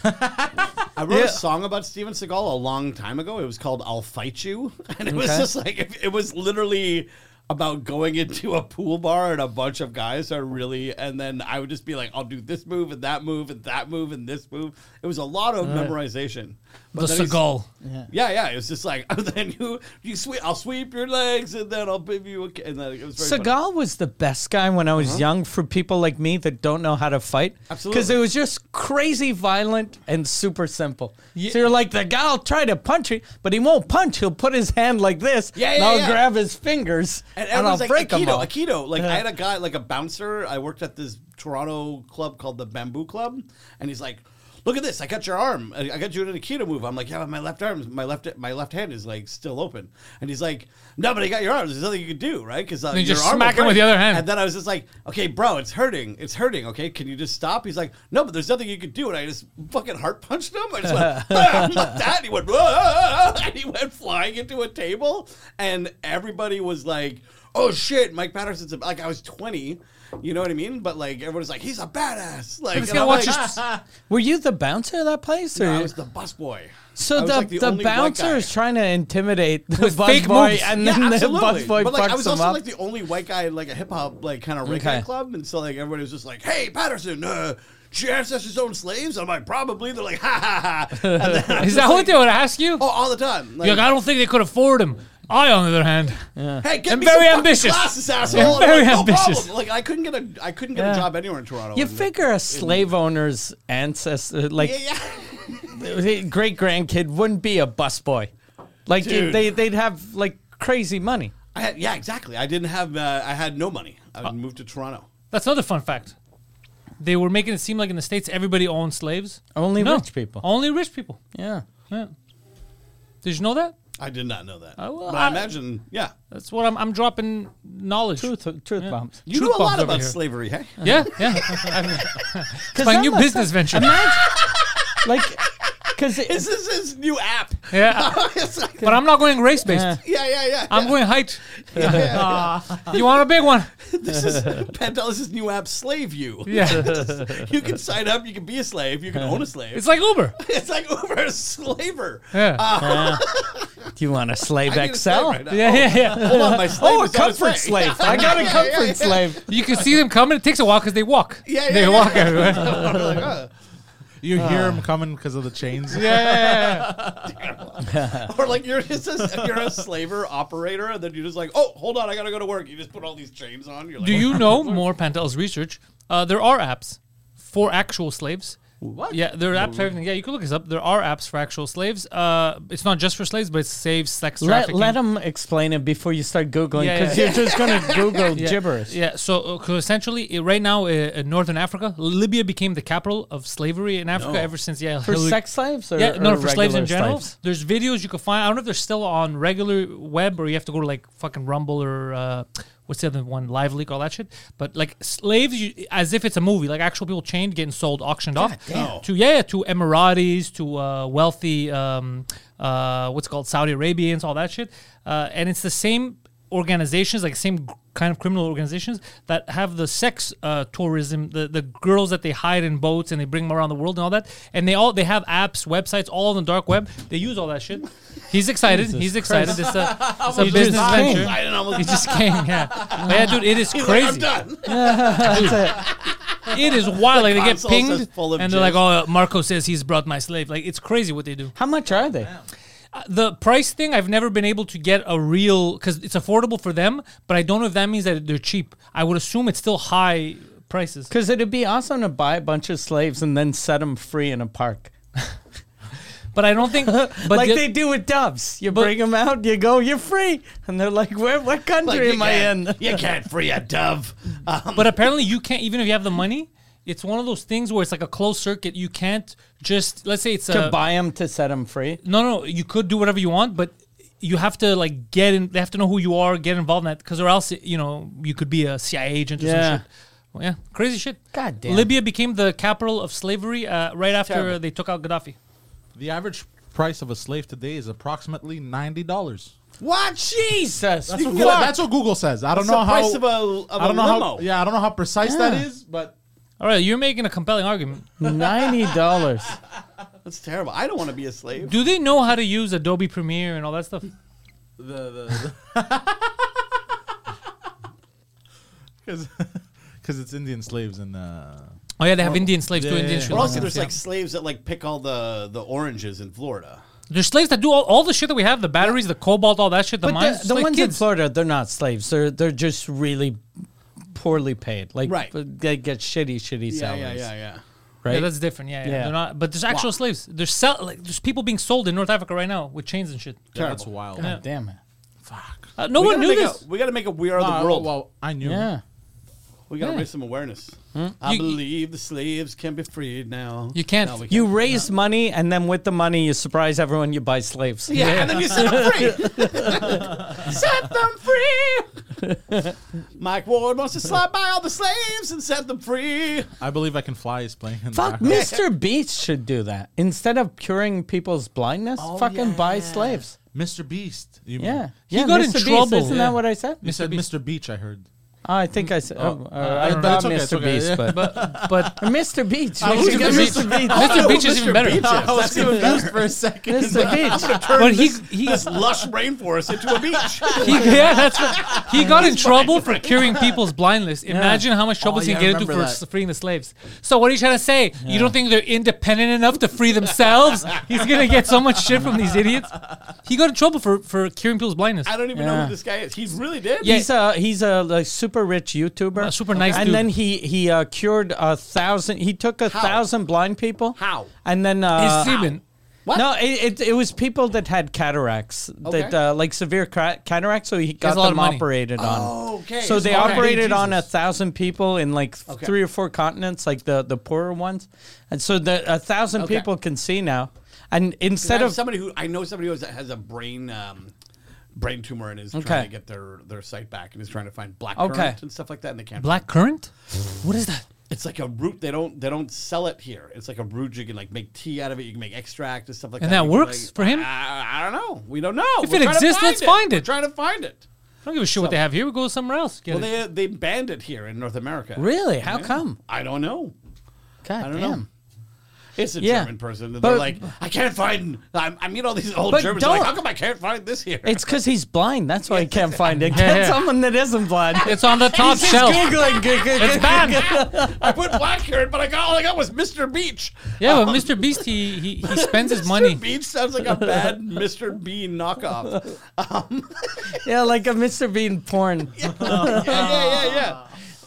S3: I wrote
S2: Yeah.
S3: a song about Steven Seagal a long time ago. It was called "I'll Fight You," and it was
S2: Okay.
S3: just like it, it was literally about going into a pool bar and a bunch of guys are really, and then I would just be like, "I'll do this move and that move and that move and this move." It was a lot of memorization.
S1: The
S3: then he's-
S1: Seagal.
S3: Yeah, yeah. It was just like then you you sweep. I'll sweep your legs and then I'll give you a. ki- And then it was very funny.
S2: Seagal was the best guy when I was young for people like me that don't know how to fight.
S3: Absolutely.
S2: Because it was just crazy violent and super simple. So you're like, the guy will try to punch you, but he won't punch. He'll put his hand like this,
S3: Yeah,
S2: and
S3: yeah,
S2: I'll
S3: yeah.
S2: grab his fingers,
S3: And
S2: And
S3: everyone's
S2: I'll
S3: like,
S2: break 'em
S3: Aikido,
S2: all.
S3: Aikido. Like, I had a guy, like a bouncer. I worked at this Toronto club called the Bamboo Club. And he's like, look at this. I got your arm. I I got you in an Aikido move. I'm like, yeah, but my left arm, my left my left hand is like still open. And he's like, no, but I got your arm. There's nothing you can do, right? Because uh,
S1: you
S3: your
S1: just
S3: arm
S1: smack
S3: will
S1: him with
S3: break.
S1: the other hand.
S3: And then I was just like, okay, bro, it's hurting. It's hurting. Okay, can you just stop? He's like, no, but there's nothing you can do. And I just fucking heart punched him. I just went "Bam," like that. And he went, "Whoa," and he went flying into a table. And everybody was like, oh shit, Mike Patterson's a, like I was twenty. You know what I mean? But like everyone was like, he's a badass. Like,
S1: He's
S3: and
S1: gonna
S3: I'm
S1: watch
S3: like,
S1: his-
S2: Were you the bouncer of that place? Or?
S3: no, I was the busboy.
S2: So
S3: I was
S2: the,
S3: like the
S2: the,
S3: only white
S2: bouncer
S3: guy.
S2: is trying to intimidate the
S1: With fake
S2: busboy,
S1: moves.
S2: and
S3: Yeah,
S2: then the
S3: absolutely.
S2: busboy
S3: But like, I
S2: fucks
S3: was
S2: him
S3: also
S2: up.
S3: like the only white guy in like a hip hop like kind of reggae
S2: Okay.
S3: club, and so like everybody was just like, "Hey, Patterson, uh, did your ancestors own slaves?" I'm like, "Probably." They're like, "Ha ha ha!" And then I'm
S1: Is
S3: just
S1: that
S3: like,
S1: what they would ask you?
S3: Oh, all the time. Like,
S1: You're like, I don't think they could afford him. I, on the other hand,
S3: hey, get
S1: I'm
S3: me
S1: very
S3: some fucking
S1: ambitious.
S3: glasses, asshole.
S1: I'm
S3: And I'm
S1: very
S3: like, no
S1: ambitious.
S3: problem. Like I couldn't get a I couldn't get
S2: Yeah.
S3: a job anywhere in Toronto.
S2: You
S3: And-
S2: figure a slave owner's ancestor, like
S3: Yeah, yeah.
S2: great grandkid, wouldn't be a busboy. Like
S3: Dude.
S2: they they'd have like crazy money.
S3: I had, yeah, exactly. I didn't have. Uh, I had no money. I
S1: Uh,
S3: moved to Toronto.
S1: that's another fun fact. They were making it seem like in the States everybody owns slaves.
S2: Only
S1: No,
S2: rich people.
S1: Only rich people.
S2: Yeah.
S1: Yeah. Did you know that?
S3: I did not know that.
S1: Uh, well,
S3: but I,
S1: I-
S3: imagine, yeah.
S1: That's what I'm. I'm dropping knowledge.
S2: Truth truth bombs.
S3: You
S1: Truth
S3: know a lot
S1: bombs over
S3: about
S1: here.
S3: slavery, hey?
S1: Yeah, yeah. It's my new business venture.
S2: Like, because
S3: This is his new app.
S1: Yeah,
S3: It's like-
S1: but I'm not going race based.
S2: Yeah.
S3: yeah, yeah, yeah.
S1: I'm
S3: yeah.
S1: going height.
S3: Yeah, yeah, yeah.
S1: You want a big one?
S3: This is Pantelis' new app, Slave You.
S1: Yeah.
S3: You can sign up. You can be a slave. You can own a slave.
S1: It's like Uber.
S3: It's like Uber Slaver.
S1: Yeah.
S2: do you want a slave
S3: I need a
S2: X
S3: slave
S2: L?
S3: right now.
S1: Yeah, yeah, yeah.
S3: Hold on, my slave
S2: Oh, a
S3: is on its way.
S2: comfort slave. I got a
S3: Yeah,
S2: comfort
S3: yeah, yeah.
S2: slave.
S1: You can see them coming. It takes a while because they walk.
S3: Yeah, yeah,
S1: They
S3: yeah.
S1: walk everywhere.
S3: Like, uh,
S4: You hear him coming because of the chains.
S1: Yeah, yeah, yeah.
S3: Or like you're just a, you're a slaver operator, and then you're just like, oh, hold on, I gotta go to work. You just put all these chains on. You're like,
S1: Do you know more Pantel's research? Uh, there are apps for actual slaves.
S3: What?
S1: Yeah, there are apps for everything. Yeah, you can look this up. There are apps for actual slaves. Uh, it's not just for slaves, but it saves sex
S2: Let,
S1: trafficking.
S2: let him explain it before you start Googling,
S1: Yeah,
S2: because
S1: yeah.
S2: you're just going to Google
S1: Yeah.
S2: gibberish.
S1: Yeah, so uh, 'cause essentially, uh, right now uh, in Northern Africa, Libya became the capital of slavery in Africa
S3: No.
S1: ever since. Yeah,
S2: For
S1: Hillary-
S2: sex slaves? Or,
S1: Yeah, no,
S2: or
S1: for slaves in
S2: regular
S1: general.
S2: slaves?
S1: There's videos you can find. I don't know if they're still on regular web or you have to go to like fucking Rumble or uh, what's the other one, Live Leak, all that shit. But like slaves, you, as if it's a movie, like actual people chained, getting sold, auctioned off
S3: damn.
S1: to yeah, to Emiratis, to uh, wealthy, um, uh, what's it called Saudi Arabians, all that shit. Uh, and it's the same organizations, like same g- kind of criminal organizations that have the sex uh, tourism, the, the girls that they hide in boats and they bring them around the world and all that. And they all they have apps, websites, all on the dark web. They use all that shit. He's excited. He's excited. It's a, it's a
S2: He
S1: business
S2: just came.
S1: venture.
S3: I almost
S1: He just came. Yeah, But yeah, dude, it is
S3: He's like, I'm
S1: crazy.
S3: done.
S1: It is wild. Like they get
S3: console says
S1: pinged
S3: full of
S1: and they're like,
S3: jizz.
S1: "Oh, Marco says he's brought my slave." Like it's crazy what they do.
S2: How much are they?
S1: Uh, the price thing, I've never been able to get a real because it's affordable for them, but I don't know if that means that they're cheap. I would assume it's still high prices.
S2: Because it'd be awesome to buy a bunch of slaves and then set them free in a park.
S1: But I don't think. But
S2: like
S1: the-
S2: they do with doves. You
S1: but-
S2: bring them out, you go, you're free. And they're like, Where, what country
S3: Like, you
S2: am I in?
S3: can't- You can't free a dove. Um,
S1: But apparently, you can't even if you have the money. It's one of those things where it's like a closed circuit. You can't just let's say it's
S2: to
S1: a
S2: buy them to set them free.
S1: no, no. You could do whatever you want, but you have to like get in. They have to know who you are, get involved in that, because or else you know you could be a C I A agent or
S2: Yeah.
S1: some shit. Well, yeah, crazy shit.
S2: God damn.
S1: Libya became the capital of slavery uh, right after
S2: terrible.
S1: they took out Gaddafi.
S4: The average price of a slave today is approximately ninety dollars.
S3: what?
S2: Jesus.
S4: That's what,
S3: You
S4: Google,
S3: fuck.
S4: that's what Google says. I don't
S3: That's
S4: know
S3: the
S4: how.
S3: price of a, of
S4: I don't
S3: a
S4: know
S3: limo.
S4: how. Yeah, I don't know how precise that is, but
S1: All right, you're making a compelling argument.
S2: ninety dollars.
S3: That's terrible. I don't want to be a slave.
S1: Do they know how to use Adobe Premiere and all that stuff?
S4: the the because because it's Indian slaves and uh,
S1: Oh yeah, they have Indian slaves too.
S4: yeah,
S1: Indian
S4: yeah,
S1: Sri
S3: But also,
S1: Lankans,
S3: there's
S1: yeah.
S3: like slaves that like pick all the the oranges in Florida.
S1: There's slaves that do all, all the shit that we have, the batteries, the cobalt, all that shit, the
S2: But
S1: mines.
S2: the,
S1: It's
S2: the
S1: like
S2: ones in
S1: kids.
S2: Florida, they're not slaves. They're they're just really poorly paid. Like
S3: Right.
S2: they get shitty, shitty
S3: Yeah,
S2: salaries.
S3: yeah, yeah, yeah.
S2: Right.
S1: Yeah, that's different. Yeah, yeah.
S2: Yeah.
S1: They're not, but there's actual slaves. There's sell, like there's people being sold in North Africa right now with chains and shit.
S4: yeah, that's wild.
S1: Yeah.
S2: God damn it.
S4: Fuck.
S1: Uh, no
S3: we
S1: one
S3: gotta
S1: knew
S3: make
S1: this.
S3: A, we got to make a We Are
S4: Uh,
S3: the World.
S4: Well, I knew.
S2: Yeah.
S3: we got to
S1: yeah.
S3: raise some awareness. I
S1: You-
S3: believe the slaves can be freed now.
S1: You can't-
S3: No, we
S2: You raise money, and then with the money, you surprise everyone. You buy slaves.
S3: Yeah, and then you set them free. Set them free. Mike Ward wants to slide by all the slaves and set them free.
S4: I believe I can fly is playing. In the
S2: Fuck,
S4: background.
S2: Mister Beast should do that instead of curing people's blindness.
S3: Oh,
S2: fucking buy
S3: yeah.
S2: slaves.
S4: Mister Beast. You
S2: Yeah,
S1: He
S2: yeah.
S1: got in
S2: Mister Beast,
S1: trouble.
S2: Isn't
S1: Yeah.
S2: that what I said?
S4: You said Mister Beach, I heard.
S2: Oh, I think I said. Oh, uh,
S4: uh,
S2: I
S4: but
S2: thought
S4: it's okay,
S2: Mister
S4: it's okay,
S2: Beast,
S4: yeah.
S2: but
S1: But but
S2: Mister Beach.
S4: I
S2: We
S4: was
S2: should
S4: gonna
S2: get
S4: say-
S2: Mister Beach.
S1: Mister Beach is even better.
S3: Beach is. That's even
S4: confused
S3: better.
S4: for a second.
S2: Mister Beach.
S1: But he he
S3: This lush rainforest into a beach.
S1: He, yeah, that's right. He got in trouble for curing people's blindness. Imagine how much trouble
S4: Oh,
S1: he's
S4: yeah,
S1: gonna
S4: I
S1: get into for
S4: remember
S1: s-
S4: that.
S1: freeing the slaves. So what are you trying to say? You don't think they're independent enough to free themselves? He's gonna get so much shit from these idiots. He got in trouble for, for curing people's blindness.
S3: I don't even know
S2: Yeah.
S3: who this guy is. He really did.
S1: Yeah.
S2: He's a he's a like, super rich YouTuber,
S1: A super nice
S2: and
S1: dude.
S2: then he he uh, cured a thousand. He took a
S3: How?
S2: thousand blind people.
S3: How?
S2: And then uh,
S1: His semen.
S3: What?
S2: No, it, it it was people that had cataracts, that
S3: Okay.
S2: uh, like severe ca- cataracts. So he got
S1: a lot of
S2: them
S1: money.
S2: operated on.
S3: Oh, okay.
S2: So they
S3: Okay.
S2: operated on a
S3: Jesus.
S2: thousand people in like th-
S3: Okay.
S2: three or four continents, like the the poorer ones, and so the a thousand
S3: Okay.
S2: people can see now. And
S3: I
S2: instead
S3: have
S2: of
S3: somebody who I know somebody who has, has a brain um, brain tumor and is
S2: Okay.
S3: trying to get their, their sight back and is trying to find black
S2: Okay.
S3: currant and stuff like that and they can't.
S1: Black currant? What is that?
S3: It's like a root. They don't they don't sell it here. It's like a root you can like make tea out of it. You can make extract and stuff like
S1: And
S3: that.
S1: that
S3: You can,
S1: works
S3: like-
S1: for him?
S3: I, I don't know. We don't know.
S1: If
S3: We're
S1: it
S3: trying to
S1: exists,
S3: find
S1: let's find
S3: We're
S1: it.
S3: trying to find it.
S1: I don't give a shit what they have here. We go somewhere else. Get
S3: Well,
S1: it.
S3: they they banned it here in North America.
S2: really, how
S3: Yeah.
S2: come?
S3: I don't know.
S2: God
S3: I don't
S2: damn.
S3: know. It's a
S2: Yeah.
S3: German person. They're
S2: But-
S3: like, I can't find. I, I meet all these old
S2: But
S3: Germans. They're like,
S2: don't-
S3: how come I can't find this here?
S2: It's because he's blind. That's why he can't find it.
S1: Yeah,
S2: Get
S1: yeah.
S2: someone that isn't blind.
S1: It's on the top
S2: He's just
S1: shelf.
S2: Googling. Go- go-
S1: It's
S2: go-
S1: banned.
S3: I put black currant, but I got all I got was Mister Beach.
S1: Yeah, but Mister Beast, he he, he spends his money.
S3: Mister Beach sounds like a bad Mister Bean knockoff.
S2: Yeah, like a Mister Bean porn.
S3: yeah, yeah, yeah, yeah.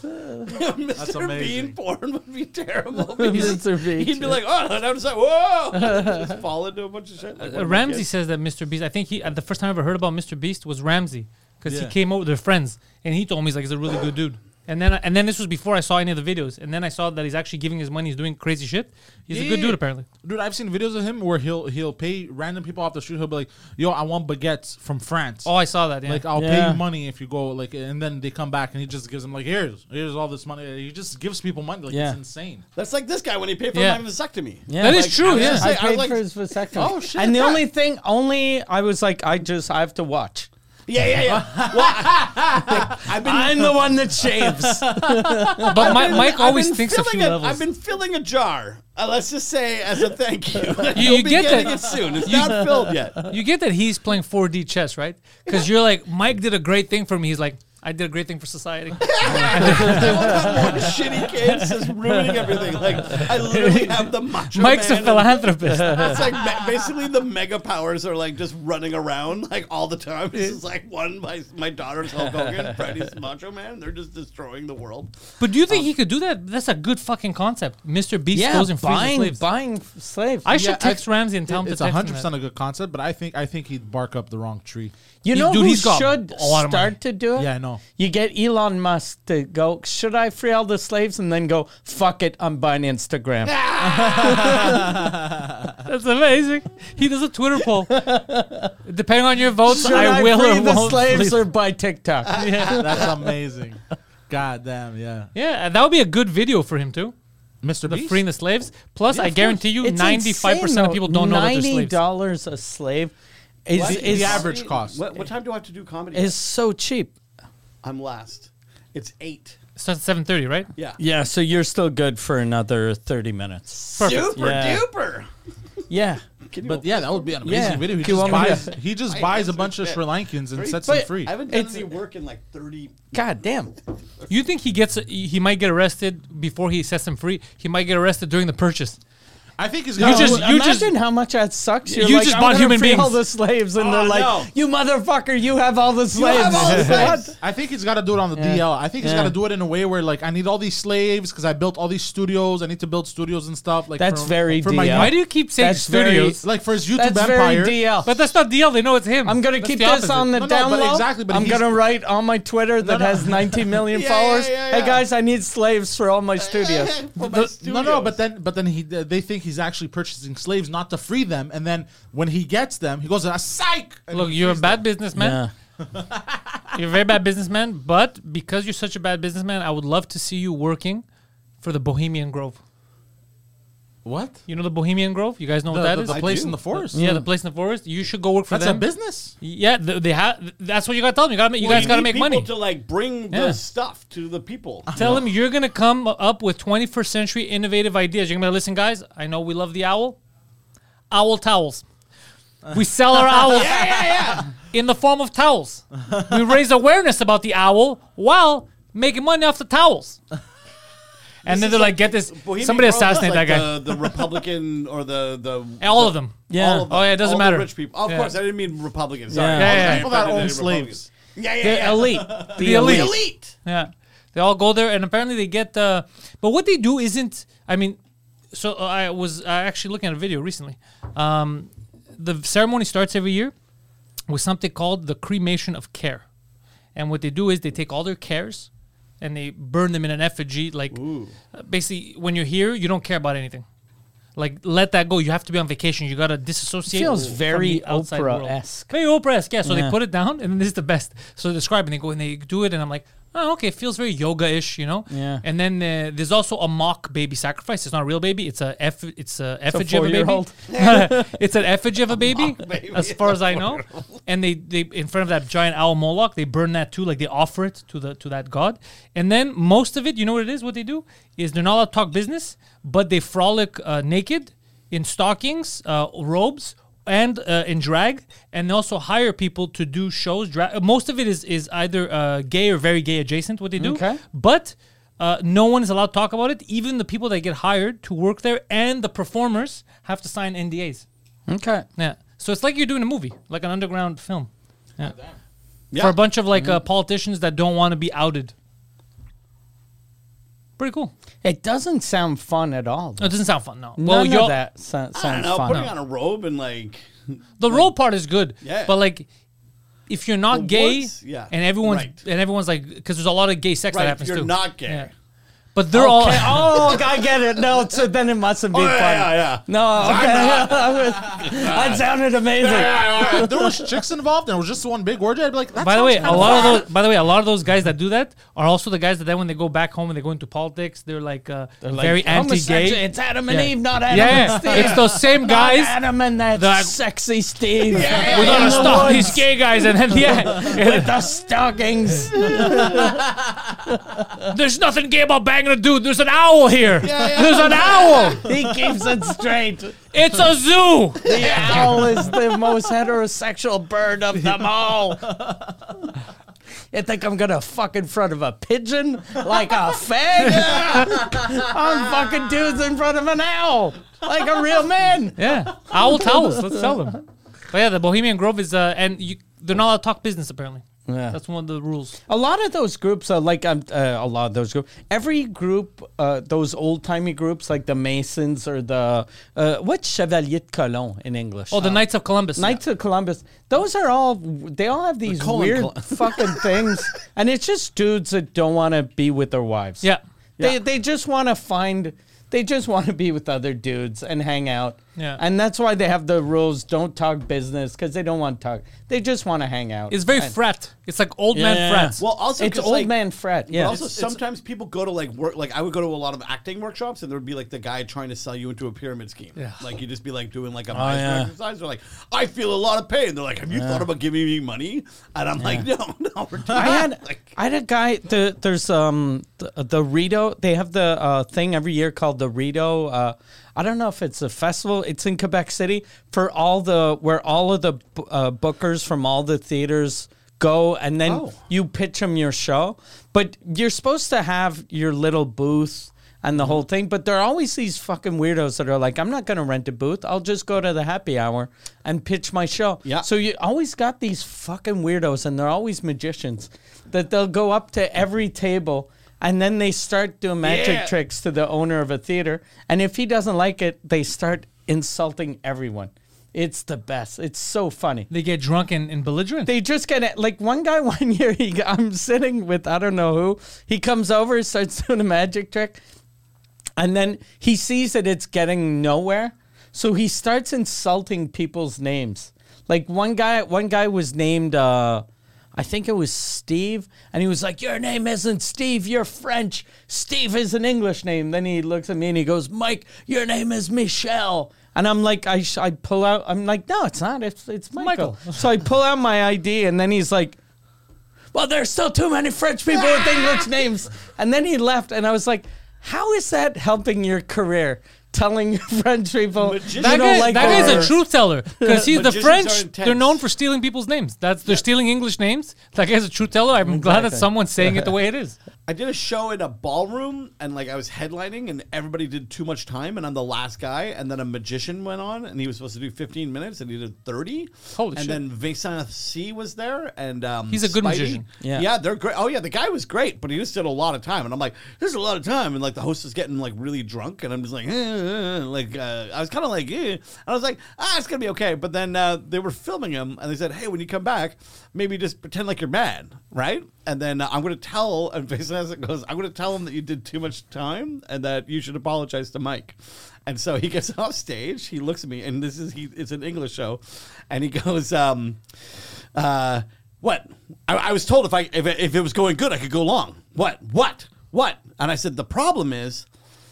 S3: Mister
S4: amazing.
S3: Bean porn would be terrible. because
S2: Mister Bean.
S3: He'd be like, oh, and I was like, whoa, just fall into a bunch of shit. Like one
S1: Uh,
S3: of my
S1: Ramsey
S3: kids.
S1: says that Mister Beast. I think he uh, the first time I ever heard about Mister Beast was Ramsey because
S4: Yeah.
S1: he came over. They're friends, and he told me he's like he's a really good dude. And then and then this was before I saw any of the videos. And then I saw that he's actually giving his money. He's doing crazy shit. He's a good
S4: Yeah.
S1: dude apparently.
S4: Dude, I've seen videos of him where he'll he'll pay random people off the street. He'll be like, "Yo, I want baguettes from France.
S1: Oh, I saw that. Yeah.
S4: Like I'll pay
S2: Yeah.
S4: you money if you go." Like, and then they come back and he just gives them like, "Here's here's all this money." He just gives people money. Like
S2: Yeah.
S4: it's insane.
S3: That's like this guy when he paid for
S1: Yeah.
S3: my vasectomy.
S2: Yeah.
S1: That is
S3: Like,
S1: true,
S3: I was
S1: yeah.
S3: just
S2: I
S3: saying- I was
S2: paid
S3: like,
S2: for his vasectomy.
S3: Oh, shit,
S2: And the
S3: yeah.
S2: only thing, only I was like, I just I have to watch.
S3: yeah, yeah, yeah. Well, I, I've been.
S2: I'm the one that shaves.
S1: but Mi- Mike
S3: I've
S1: always
S3: been
S1: thinks a
S3: filling
S1: few
S3: a-
S1: levels.
S3: I've been filling a jar. Uh, let's just say as a thank you.
S1: You-
S3: You'll
S1: you
S3: be
S1: get
S3: getting
S1: that-
S3: it soon. It's not filled yet.
S1: You get that he's playing four D chess, right? Because you're like, Mike did a great thing for me. He's like, I did a great thing for society.
S3: I don't have more shitty kids just ruining everything. Like I literally have the macho
S1: Mike's a
S3: man and-
S1: philanthropist.
S3: It's like me- basically the mega powers are like just running around like all the time. This is like one my my daughter's Hulk Hogan, Freddy's Macho Man. They're just destroying the world.
S1: But do you think he could do that? That's a good fucking concept. Mister Beast
S2: yeah,
S1: goes and frees the
S2: buying
S1: slaves.
S2: buying f- slaves.
S1: I should
S4: Yeah,
S1: text Ramsey and tell him
S4: It's
S1: to
S4: a
S1: text
S4: hundred
S1: him
S4: percent
S1: that.
S4: a good concept, but I think I think he'd bark up the wrong tree.
S2: you
S1: He-
S2: know
S1: dude,
S2: who
S1: he's got
S2: should
S1: a lot of money.
S2: start to do it?
S4: Yeah, I know.
S2: You get Elon Musk to go, should I free all the slaves? And then go, fuck it, I'm buying Instagram.
S1: That's amazing. He does a Twitter poll. Depending on your votes,
S2: Should
S1: I,
S2: I,
S1: will
S2: free
S1: or
S2: the
S1: won't.
S2: slaves
S1: please.
S2: or buy TikTok?
S1: yeah.
S4: That's amazing. God damn, yeah.
S1: yeah, that would be a good video for him too.
S4: Mister
S1: The
S4: Beast.
S1: freeing the slaves. Plus, I
S2: of
S1: guarantee you,
S2: It's
S1: ninety-five percent
S2: insane,
S1: of people don't know that they're
S2: ninety
S1: slaves.
S2: dollars a slave is,
S3: What?
S2: is,
S4: the average cost.
S3: What, what time do I have to do comedy?
S2: is so cheap.
S3: I'm last. It's eight.
S1: Starts at seven thirty, right?
S3: Yeah.
S2: Yeah, so you're still good for another thirty minutes.
S1: Perfect.
S3: Super
S2: Yeah.
S3: duper.
S2: Yeah.
S3: Can you
S4: But yeah, that would be an amazing
S2: Yeah.
S4: video. He
S2: Do you
S4: just
S2: want me
S4: buys
S2: to-
S4: he just
S3: I
S4: buys a
S3: answered
S4: bunch of
S3: that.
S4: Sri Lankans and
S3: Three-
S4: sets
S2: but
S4: them free.
S3: I haven't done
S2: It's-
S3: any work in like thirty.
S2: God damn.
S1: You think he gets? He might get arrested before he sets them free. He might get arrested during the purchase.
S4: I think he's
S1: You
S4: got.
S1: just- you
S2: imagine how much that sucks. You're
S1: you
S2: like,
S1: just
S2: I'm
S1: bought
S2: gonna
S1: human
S2: free all
S1: beings.
S2: the slaves, and they're
S3: Oh,
S2: like,
S3: no.
S2: "You motherfucker, you have all the slaves."
S3: have all the slaves.
S2: What?
S4: I think he's got to do it on the D L. I think he's
S2: Yeah.
S4: got to do it in a way where, like, I need all these slaves because I built all these studios. I need to build studios and stuff. Like
S2: That's
S4: for,
S2: very
S4: for my
S2: D L.
S1: Why do you keep saying
S2: That's very-
S1: studios?
S4: like for his YouTube
S2: That's
S4: empire.
S2: very D L.
S1: But that's not D L. They know it's him.
S2: I'm gonna
S1: That's
S2: keep
S1: the
S2: this
S1: opposite.
S2: on the
S4: No, no,
S2: down
S4: but
S2: low.
S4: exactly, but
S2: I'm
S4: he's-
S2: gonna write on my Twitter that
S4: no.
S2: has nineteen million
S3: Yeah,
S2: followers.
S3: yeah, yeah,
S2: Hey
S3: yeah.
S2: guys, I need slaves for all my studios.
S3: For my
S4: No, no,
S3: studios.
S4: but then, but then he, they think he's actually purchasing slaves not to free them, and then when he gets them, he goes, "A psych." and
S1: Look,
S4: he
S1: you're a
S4: frees
S1: bad
S4: them.
S1: businessman. You're a very bad businessman. But because you're such a bad businessman, I would love to see you working for the Bohemian Grove.
S4: What?
S1: You know the Bohemian Grove? You guys know
S4: The,
S1: what that
S4: the,
S1: is?
S4: the
S3: I
S4: place
S3: do.
S4: in the forest.
S1: Yeah, the place in the forest. You should go work for
S4: That's a
S1: them.
S4: business.
S1: Yeah, th- they have. That's what you got to tell them. You got to. You
S3: Well,
S1: guys got to
S3: need
S1: make
S3: people
S1: money.
S3: to like bring
S1: Yeah.
S3: the stuff to the people.
S1: Tell them you're gonna come up with twenty-first century innovative ideas. You're gonna be like, listen, guys. I know we love the owl. Owl towels. We sell our owls in the form of towels. We raise awareness about the owl while making money off the towels. And then they're like, get this.
S3: Bohemian
S1: Somebody
S3: Grove is
S1: assassinate
S3: like
S1: that guy.
S3: The, the Republican or the the
S1: All
S3: the-
S1: of them.
S2: Yeah.
S3: all of them.
S1: Oh, yeah, it doesn't
S3: All
S1: matter.
S3: The rich people. Oh, of
S1: Yeah.
S3: course, I didn't mean Republicans. Sorry.
S2: Yeah.
S3: I
S1: Yeah,
S3: was
S1: yeah,
S3: offended
S4: people that
S3: they
S4: own
S3: did
S4: slaves.
S3: Republicans. Yeah, yeah,
S2: The
S3: yeah.
S2: elite.
S1: The elite.
S3: The elite.
S1: Yeah, they all go there, and apparently they get. Uh, but what they do isn't. I mean, so uh, I was uh, actually looking at a video recently. Um, the ceremony starts every year with something called the cremation of care, and what they do is they take all their cares and they burn them in an effigy. Like uh, basically, when you're here, you don't care about anything. Like let that go. You have to be on vacation. You gotta disassociate.
S2: Feels
S1: from
S2: very
S1: the outside world.
S2: Oprah-esque.
S1: Very Oprah-esque. Yeah. So
S2: Yeah.
S1: they put it down, and then this is the best. So they describe it, and they go and they do it, and I'm like, oh, okay, it feels very yoga-ish, you know.
S2: Yeah.
S1: And then uh, there's also a mock baby sacrifice. It's not a real baby. It's a eff- It's a effigy of a baby.
S2: four-year-old.
S1: It's an effigy of a baby,
S3: baby.
S1: as far as I know. And they, they in front of that giant owl Moloch, they burn that too, like they offer it to the to that god. And then most of it, you know what it is? What they do is they're not allowed to talk business, but they frolic uh, naked in stockings, uh, robes, and uh, in drag, and they also hire people to do shows. Dra- most of it is is either uh, gay or very gay adjacent. What they do,
S2: Okay.
S1: but. Uh, no one is allowed to talk about it. Even the people that get hired to work there and the performers have to sign N D As.
S2: Okay.
S1: Yeah. So it's like you're doing a movie, like an underground film. Yeah.
S3: Yeah.
S1: For a bunch of like uh, politicians that don't want to be outed. Pretty cool.
S2: It doesn't sound fun at all.
S1: It doesn't sound fun, no.
S2: None
S1: Well,
S2: of
S1: you'll-
S2: that so- sounds
S3: I don't know.
S2: fun.
S3: Putting on a robe and like.
S1: the role part is good.
S3: Yeah.
S1: But like, if you're not
S3: But
S1: gay,
S3: once- yeah,
S1: and everyone's
S3: right.
S1: and everyone's like, because there's a lot of gay sex that
S3: Right. If
S1: happens
S3: you're
S1: too.
S3: not gay.
S1: Yeah. But they're all.
S2: Okay. Oh, I get it. No, so then it mustn't be
S3: Oh,
S2: fun.
S3: yeah, yeah, yeah.
S2: No, okay. That sounded amazing.
S4: If there was chicks involved and it was just one big orgy, I'd be like, that
S1: By the
S4: sounds
S1: way, a
S4: kinda
S1: lot
S4: fun.
S1: of those. By the way, a lot of those guys that do that are also the guys that then when they go back home and they go into politics, they're like uh, very
S2: Homosexual.
S1: anti-gay.
S2: It's Adam and
S1: Yeah.
S2: Eve, not Adam
S1: Yeah,
S2: and
S1: yeah.
S2: Steve.
S1: It's those same
S2: Not
S1: guys.
S2: Adam and that
S1: that-
S2: sexy Steve.
S1: We
S2: In
S1: gotta
S2: the
S1: stop
S2: woods
S1: these gay guys, and then yeah,
S2: with the stockings.
S1: there's nothing gay about banging a dude. There's an owl here. There's an owl.
S2: He keeps it straight.
S1: It's a zoo.
S2: The owl is the most heterosexual bird of them all. You think I'm gonna fuck in front of a pigeon like a fag? I'm fucking dudes in front of an owl like a real man.
S1: Yeah, owl towels. Let's sell them. But yeah, the Bohemian Grove is uh, and you, they're not allowed to talk business apparently.
S2: Yeah.
S1: That's one of the rules.
S2: A lot of those groups are like um, uh, a lot of those groups. Every group, uh, those old timey groups like the Masons or the uh, what's Chevalier de Cologne in English?
S1: Oh, the Knights of Columbus.
S2: Knights of Columbus. Those are all. They all have these
S3: Colin
S2: weird
S3: Col-
S2: fucking things, and it's just dudes that don't want to be with their wives.
S1: Yeah.
S2: They they just want to find. They just want to be with other dudes and hang out.
S1: Yeah.
S2: And that's why they have the rules: don't talk business because they don't want to talk. They just want to hang out.
S1: It's very
S2: And-
S1: frat. It's like old man
S2: Yeah.
S1: frats.
S3: Well, also
S2: It's
S3: 'cause,
S2: old
S3: like,
S2: man frat.
S3: But
S2: Yeah.
S3: also, sometimes people go to like work. Like I would go to a lot of acting workshops, and there would be like the guy trying to sell you into a pyramid scheme.
S1: Yeah.
S3: Like you just be like doing like a
S2: Oh,
S3: Meisner
S2: yeah.
S3: exercise. They're like, I feel a lot of pain. They're like, Have you thought about giving me money? And I'm like, No, no. We're
S2: I had
S3: like,
S2: I had a guy. The, there's um the, the Rito. They have the uh, thing every year called the Rito. Uh, I don't know if it's a festival. It's in Quebec City for all the where all of the bu- uh, bookers from all the theaters go, and then
S3: Oh.
S2: you pitch them your show. But you're supposed to have your little booth. and the whole thing. But there are always these fucking weirdos that are like, I'm not going to rent a booth. I'll just go to the happy hour and pitch my show.
S3: Yeah.
S2: So you always got these fucking weirdos, and they're always magicians, that they'll go up to every table and then they start doing magic
S3: Yeah.
S2: tricks to the owner of a theater. And if he doesn't like it, they start insulting everyone. It's the best. It's so funny.
S1: They get drunk and, and belligerent.
S2: They just get it. Like one guy one year, he I'm sitting with I don't know who. He comes over, starts doing a magic trick, and then he sees that it's getting nowhere, so he starts insulting people's names. Like one guy, one guy was named, uh, I think it was Steve, and he was like, "Your name isn't Steve. You're French. Steve is an English name." Then he looks at me and he goes, "Mike, your name is Michelle." And I'm like, I, sh- I pull out, I'm like, no, it's not. It's it's Michael.
S1: Michael.
S2: So I pull out my I D, and then he's like, well, there's still too many French people with English names. And then he left, and I was like, how is that helping your career? Telling French people,
S3: Magician-
S2: you
S1: That,
S2: don't
S1: guy,
S2: like
S1: that guy's
S2: our-
S1: a truth teller because he's the
S3: Magicians are
S1: French.
S3: intense.
S1: They're known for stealing people's names. That's they're stealing English names. That guy's a truth teller. I'm glad that
S2: Exactly.
S1: someone's saying it the way it is.
S3: I did a show in a ballroom, and like I was headlining, and everybody did too much time, and I'm the last guy. And then a magician went on, and he was supposed to do fifteen minutes, and he did thirty.
S1: Holy
S3: and
S1: shit.
S3: then Vincent C was there, and um,
S1: He's a good
S3: Spidey.
S1: magician.
S2: Yeah.
S3: yeah, they're great. Oh yeah, the guy was great, but he just did a lot of time, and I'm like, there's a lot of time, and like the host is getting like really drunk, and I'm just like, eh, eh, eh, like uh, I was kind of like, eh. and I was like, ah, it's gonna be okay. But then uh, they were filming him, and they said, hey, when you come back, maybe just pretend like you're mad, right? And then uh, I'm going to tell, and Vincent goes, I'm going to tell him that you did too much time and that you should apologize to Mike. And so he gets off stage, he looks at me, and this is, he, it's an English show, and he goes, um, uh, what? I, I was told if I if it, if it was going good, I could go long. What? What? What? And I said, the problem is,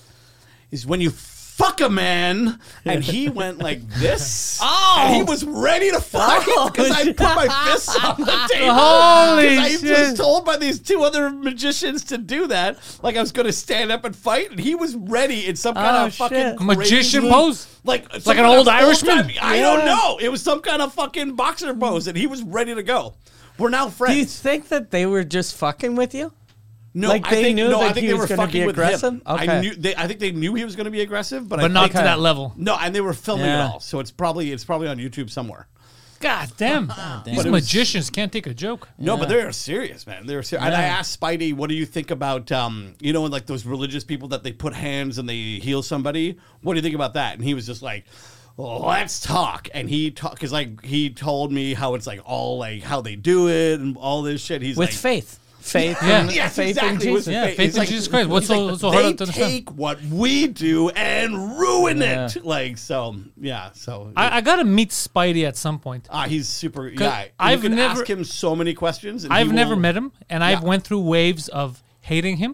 S3: is when you fuck a man, and he went like this.
S2: Oh!
S3: And he was ready to fuck because I put my fists on the table.
S1: Holy
S3: 'Cause I
S1: shit.
S3: was told by these two other magicians to do that. Like I was going to stand up and fight, and he was ready in some kind
S2: Oh,
S3: of fucking
S2: shit.
S1: Magician
S3: crazy-
S1: pose?
S3: Like
S1: Like
S3: some
S1: an
S3: kind
S1: old
S3: of
S1: Irishman?
S3: old-timey- I don't
S2: Yeah.
S3: know. It was some kind of fucking boxer pose, and he was ready to go. We're now friends.
S2: Do you think that they were just fucking with you?
S3: No,
S2: Like,
S3: I
S2: they
S3: think,
S2: knew
S3: no,
S2: that
S3: I think
S2: he
S3: they
S2: was
S3: were
S2: gonna
S3: fucking
S2: be
S3: with
S2: aggressive?
S3: him.
S2: Okay.
S3: I knew. They, I think they knew he was going to be aggressive, but, I
S1: But not
S3: think,
S1: to that level.
S3: No, and they were filming
S2: Yeah.
S3: it all, so it's probably it's probably on YouTube somewhere.
S1: God damn. These
S3: But it was-
S1: magicians can't take a joke.
S3: No, but
S2: Yeah.
S3: they're serious, man. They're serious. And I
S2: Yeah.
S3: asked Spidey, "What do you think about um, you know, like those religious people that they put hands and they heal somebody? What do you think about that?" And he was just like, let's talk. And he talk because like he told me how it's like all like how they do it and all this shit. He's
S2: With
S3: like,
S2: faith. Faith,
S1: Yeah.
S2: in,
S3: Yes,
S2: faith
S3: exactly.
S2: in
S3: with
S2: Jesus.
S1: Yeah,
S3: faith.
S1: faith
S3: He's
S1: in Jesus Christ. What's
S3: he's
S1: so-
S3: like,
S1: so hard
S3: they
S1: to understand?
S3: take what we do and ruin
S2: Yeah.
S3: it. Like so, yeah. So
S1: I, I gotta meet Spidey at some point.
S3: ah, he's super. Yeah,
S1: I've
S3: you can
S1: never-
S3: ask him so many questions. And he
S1: I've never
S3: will-
S1: met him, and I've
S3: Yeah.
S1: went through waves of hating him.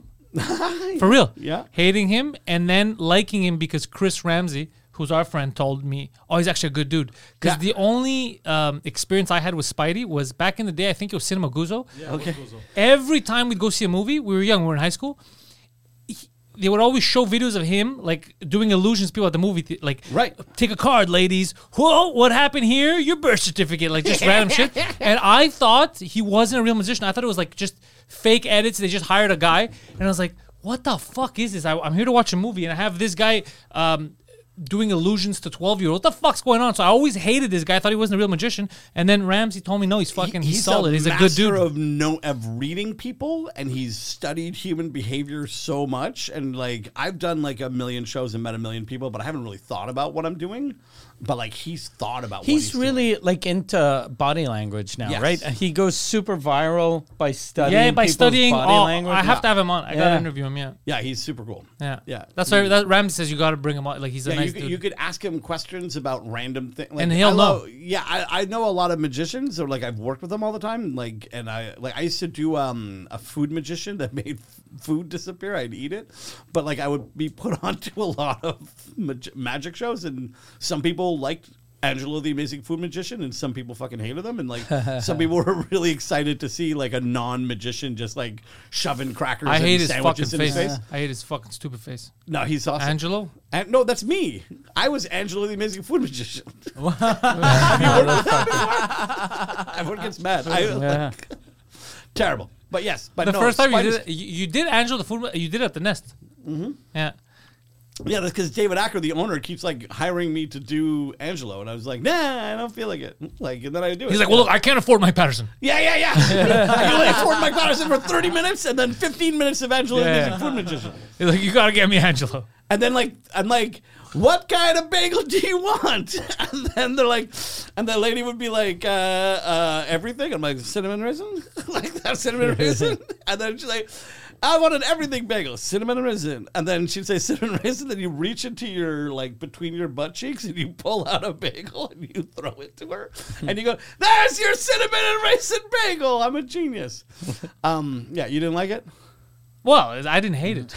S1: For real.
S3: Yeah.
S1: Hating him and then liking him because Chris Ramsey, who's our friend, told me, oh, he's actually a good dude. Because
S3: Yeah.
S1: the only um, experience I had with Spidey was back in the day, I think it was Cinema Guzzo.
S3: Okay.
S1: Every time we'd go see a movie, we were young, we were in high school, he- they would always show videos of him like doing illusions to people at the movie, th- like
S3: Right.
S1: take a card, ladies. Whoa, what happened here? Your birth certificate, like just random shit. And I thought he wasn't a real magician. I thought it was like just fake edits. They just hired a guy, and I was like, what the fuck is this? I, I'm here to watch a movie, and I have this guy um, doing illusions to twelve year olds. What the fuck's going on? So I always hated this guy. I thought he wasn't a real magician. And then Ramsey told me, no, he's fucking, he's, solid. He's a good
S3: master
S1: dude.
S3: of no of reading people, and he's studied human behavior so much. And like I've done like a million shows and met a million people, but I haven't really thought about what I'm doing. But like he's thought about. what
S2: He's
S3: he's
S2: really like into body language now,
S3: Yes.
S2: right? He goes super viral by studying.
S1: Yeah, by
S2: people's
S1: studying.
S2: body
S1: Oh,
S2: language.
S1: I have to have him on. I gotta
S2: Yeah.
S1: interview him. Yeah,
S3: Yeah, he's super cool.
S1: yeah,
S3: Yeah.
S1: That's why that Ramsey says you got to bring him on. Like he's a
S3: Yeah,
S1: nice
S3: you, could,
S1: dude.
S3: you could ask him questions about random things, like,
S1: And he'll
S3: I
S1: know.
S3: love- Yeah, I, I know a lot of magicians, or like I've worked with them all the time. Like, and I like I used to do um a food magician that made f- food disappear. I'd eat it, but like I would be put onto a lot of mag- magic shows, and some people liked Angelo the Amazing Food Magician, and some people fucking hated them, and like some people were really excited to see like a non-magician just like shoving crackers
S1: I
S3: and
S1: hate his fucking
S3: sandwiches in
S1: face.
S3: his face.
S1: I hate his fucking stupid face.
S3: No, he's awesome.
S1: Angelo.
S3: And, no, that's me. I was Angelo the Amazing Food Magician. Have you worked with that before? Everyone gets mad. I,
S2: Yeah.
S3: like, terrible. But yes, but
S1: The
S3: no,
S1: first time you
S3: Spidey's-
S1: did, it, you, you did Angelo the food. You did it at the Nest. Mm-hmm. Yeah.
S3: Yeah, that's because David Acker, the owner, keeps like hiring me to do Angelo, and I was like, nah, I don't feel like it. Like, and then I do it.
S1: He's like, well, look, I can't afford Mike Patterson.
S3: yeah, yeah, yeah. I can only afford Mike Patterson for thirty minutes, and then fifteen minutes of Angelo
S1: Yeah.
S3: the Music Food Magician.
S1: He's like, you gotta get me Angelo.
S3: And then like I'm like, what kind of bagel do you want? And then they're like, and the lady would be like, uh, uh, everything. I'm like, cinnamon raisin, like that cinnamon raisin. And then she's like, I wanted everything bagel, cinnamon raisin. And then she'd say cinnamon raisin. Then you reach into your like between your butt cheeks and you pull out a bagel and you throw it to her, and you go, there's your cinnamon and raisin bagel. I'm a genius. Um, yeah, you didn't like it?
S1: Well, I didn't hate it.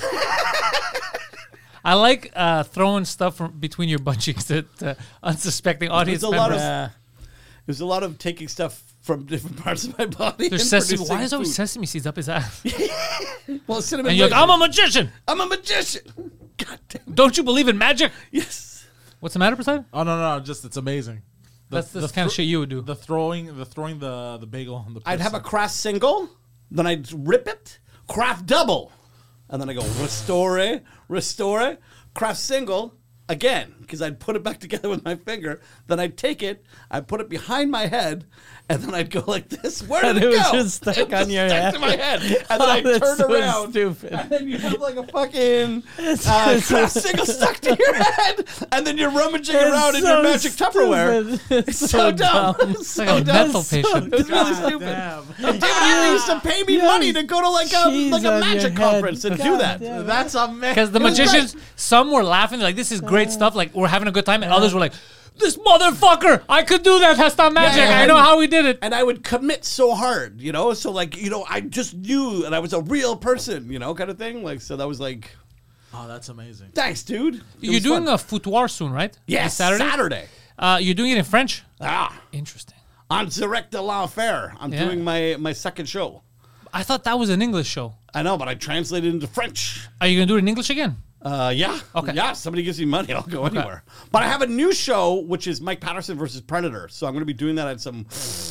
S1: I like uh, throwing stuff from between your butt cheeks at uh, unsuspecting audience
S3: There's a lot
S1: members.
S3: of
S2: Yeah.
S3: there's a lot of taking stuff from different parts of my body.
S1: There's
S3: and
S1: sesame.
S3: producing
S1: Why is always
S3: food.
S1: sesame seeds up his ass?
S3: Well, cinnamon
S1: And you're like,
S3: raisin.
S1: I'm a magician.
S3: I'm a magician. God damn.
S1: Don't you believe in magic?
S3: Yes.
S1: What's the matter, Poseidon?
S4: Oh no, no, no, just it's amazing. The,
S1: That's the kind of shit you would do.
S4: The throwing, the throwing the the bagel on the.
S3: I'd have a
S4: person.
S3: Kraft single, then I'd rip it, Kraft double, and then I go restore, restore, Kraft single again, because I'd put it back together with my finger. Then I'd take it, I'd put it behind my head, and then I'd go like this. Where did
S2: And
S3: it,
S2: it was
S3: go?
S2: just stuck
S3: It
S2: on
S3: just
S2: your
S3: stuck
S2: head.
S3: to my head, and then
S2: Oh,
S3: I'd
S2: that's
S3: turn
S2: so
S3: around.
S2: stupid.
S3: And then you have like a fucking uh, Kraft single stuck to your head, and then you're rummaging around in your magic Tupperware.
S2: Stupid.
S3: It's so, dumb. It's
S1: It's
S3: so
S1: like a
S3: dumb.
S1: mental patient.
S3: It's really stupid.
S4: Damn.
S3: David Acker used to pay me
S2: Yes.
S3: money to go to like a
S2: Cheese
S3: like a
S2: on your
S3: magic
S2: head.
S3: conference and do
S2: God
S3: that.
S2: damn.
S4: That's amazing.
S1: Because the
S3: It was
S1: magicians, some were laughing, they're like, this is great stuff, like, we're having a good time, and others were like, this motherfucker, I could do that, that's not magic,
S3: yeah,
S1: I know
S3: and-
S1: how we did it.
S3: And I would commit so hard, you know. So like, you know, I just knew that I was a real person, you know, kind of thing. Like, so that was like,
S4: Oh, that's amazing.
S3: thanks, dude. It
S1: You're
S3: was
S1: doing
S3: fun.
S1: a foutoir soon, right?
S3: yes,
S1: This Saturday?
S3: Saturday.
S1: Uh, you're doing it in French?
S3: Ah,
S1: Interesting.
S3: on Direct de l'Enfer. I'm
S1: Yeah.
S3: doing my my second show.
S1: I thought that was an English show.
S3: I know, but I translated it into French.
S1: Are you going to do it in English again?
S3: Uh, yeah.
S1: Okay.
S3: Yeah, somebody gives me money, I'll go anywhere. But I have a new show, which is Mike Patterson versus Predator. So I'm going to be doing that at some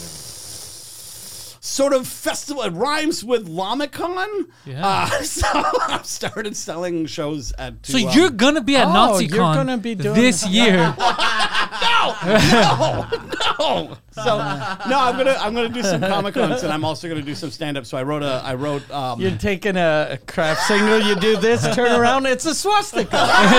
S3: sort of festival. It rhymes with Lamicon.
S1: Yeah.
S3: Uh, so I've started selling shows at. To,
S1: So
S3: um,
S1: you're going to be at
S2: Oh,
S1: NaziCon
S2: you're gonna be doing-
S1: this year.
S3: no, no, no. So no, I'm gonna I'm gonna do some Comic Cons, and I'm also gonna do some stand up. So I wrote a I wrote. Um,
S2: You're taking a, a Kraft single, you do this, turn around, it's a swastika.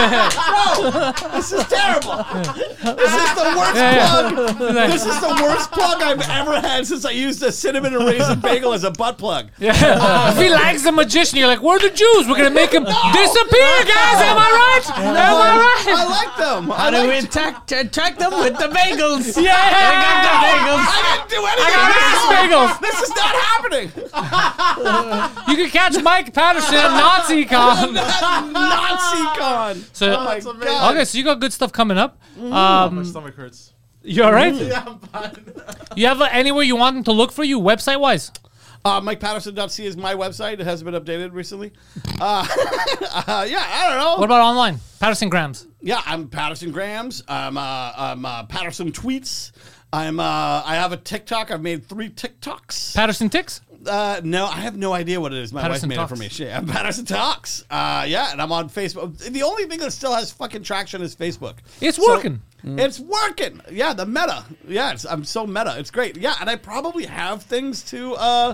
S3: This is terrible. This is the worst plug. This is the worst plug I've ever had since I used a cinnamon and raisin bagel as a butt plug.
S1: If he likes the magician, you're like, where are the Jews? We're going to make him disappear, guys. Am I right? Am I right?
S3: I like them. I
S2: How do we
S3: like
S2: attack, attack them with the bagels?
S1: Yeah.
S2: I got the bagels.
S3: I didn't do anything.
S1: I got ass bagels.
S3: This is not happening.
S1: You can catch Mike Patterson at NaziCon.
S3: NaziCon.
S1: So,
S3: Oh my
S4: That's amazing.
S3: God.
S1: okay, so you got good stuff coming up.
S4: My
S1: Um,
S4: stomach hurts.
S1: you all right?
S4: Yeah, I'm fine.
S1: You have uh, anywhere you want them to look for you, website wise?
S3: Uh, Mike Patterson dot C is my website. It hasn't been updated recently. Uh, uh, yeah, I don't know.
S1: What about online? Patterson Grams.
S3: Yeah, I'm Patterson Grams. I'm uh, I'm uh, Patterson Tweets. I'm uh, I have a TikTok. I've made three TikToks.
S1: Patterson Ticks?
S3: Uh, no, I have no idea what it is. My
S1: Patterson
S3: wife made
S1: Talks.
S3: it for me. Shit, I'm Patterson Talks. Uh, yeah, and I'm on Facebook. The only thing that still has fucking traction is Facebook.
S1: It's
S3: So-
S1: working.
S3: It's working. Yeah, the meta. Yeah, it's, I'm so meta. It's great. Yeah, and I probably have things to. Uh,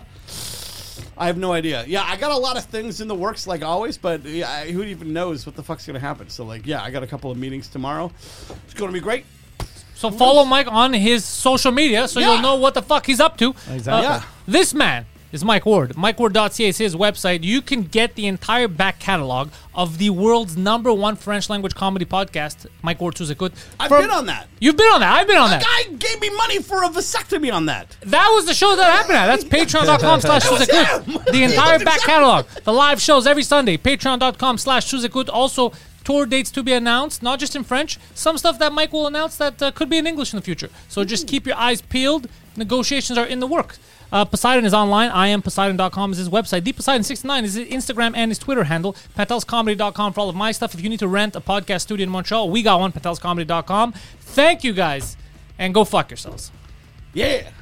S3: I have no idea. Yeah, I got a lot of things in the works, like always, but yeah, who even knows what the fuck's gonna happen? So, like, yeah, I got a couple of meetings tomorrow. It's gonna be great.
S1: So follow Mike on his social media so
S3: Yeah.
S1: you'll know what the fuck he's up to.
S2: Exactly.
S3: Yeah.
S1: This man is Mike Ward. Mike Ward dot C A is his website. You can get the entire back catalog of the world's number one French language comedy podcast, Mike Ward Sous Écoute.
S3: I've
S1: From-
S3: been on that.
S1: You've been on that. I've been on
S3: A
S1: that.
S3: guy gave me money for a vasectomy on that.
S1: That was the show that happened at. That's patreon.com slash
S3: That was
S1: Sous-Écoute.
S3: him.
S1: The
S3: He
S1: entire
S3: was
S1: back
S3: exactly-
S1: catalog. The live shows every Sunday. Patreon.com slash Sous-Écoute. Also, tour dates to be announced, not just in French. Some stuff that Mike will announce that uh, could be in English in the future. So just keep your eyes peeled. Negotiations are in the works. Uh, Poseidon is online. I am Poseidon dot com is his website. The Poseidon sixty-nine is his Instagram and his Twitter handle. Patels Comedy dot com for all of my stuff. If you need to rent a podcast studio in Montreal, we got one. Patels Comedy dot com. Thank you guys, and go fuck yourselves.
S3: Yeah.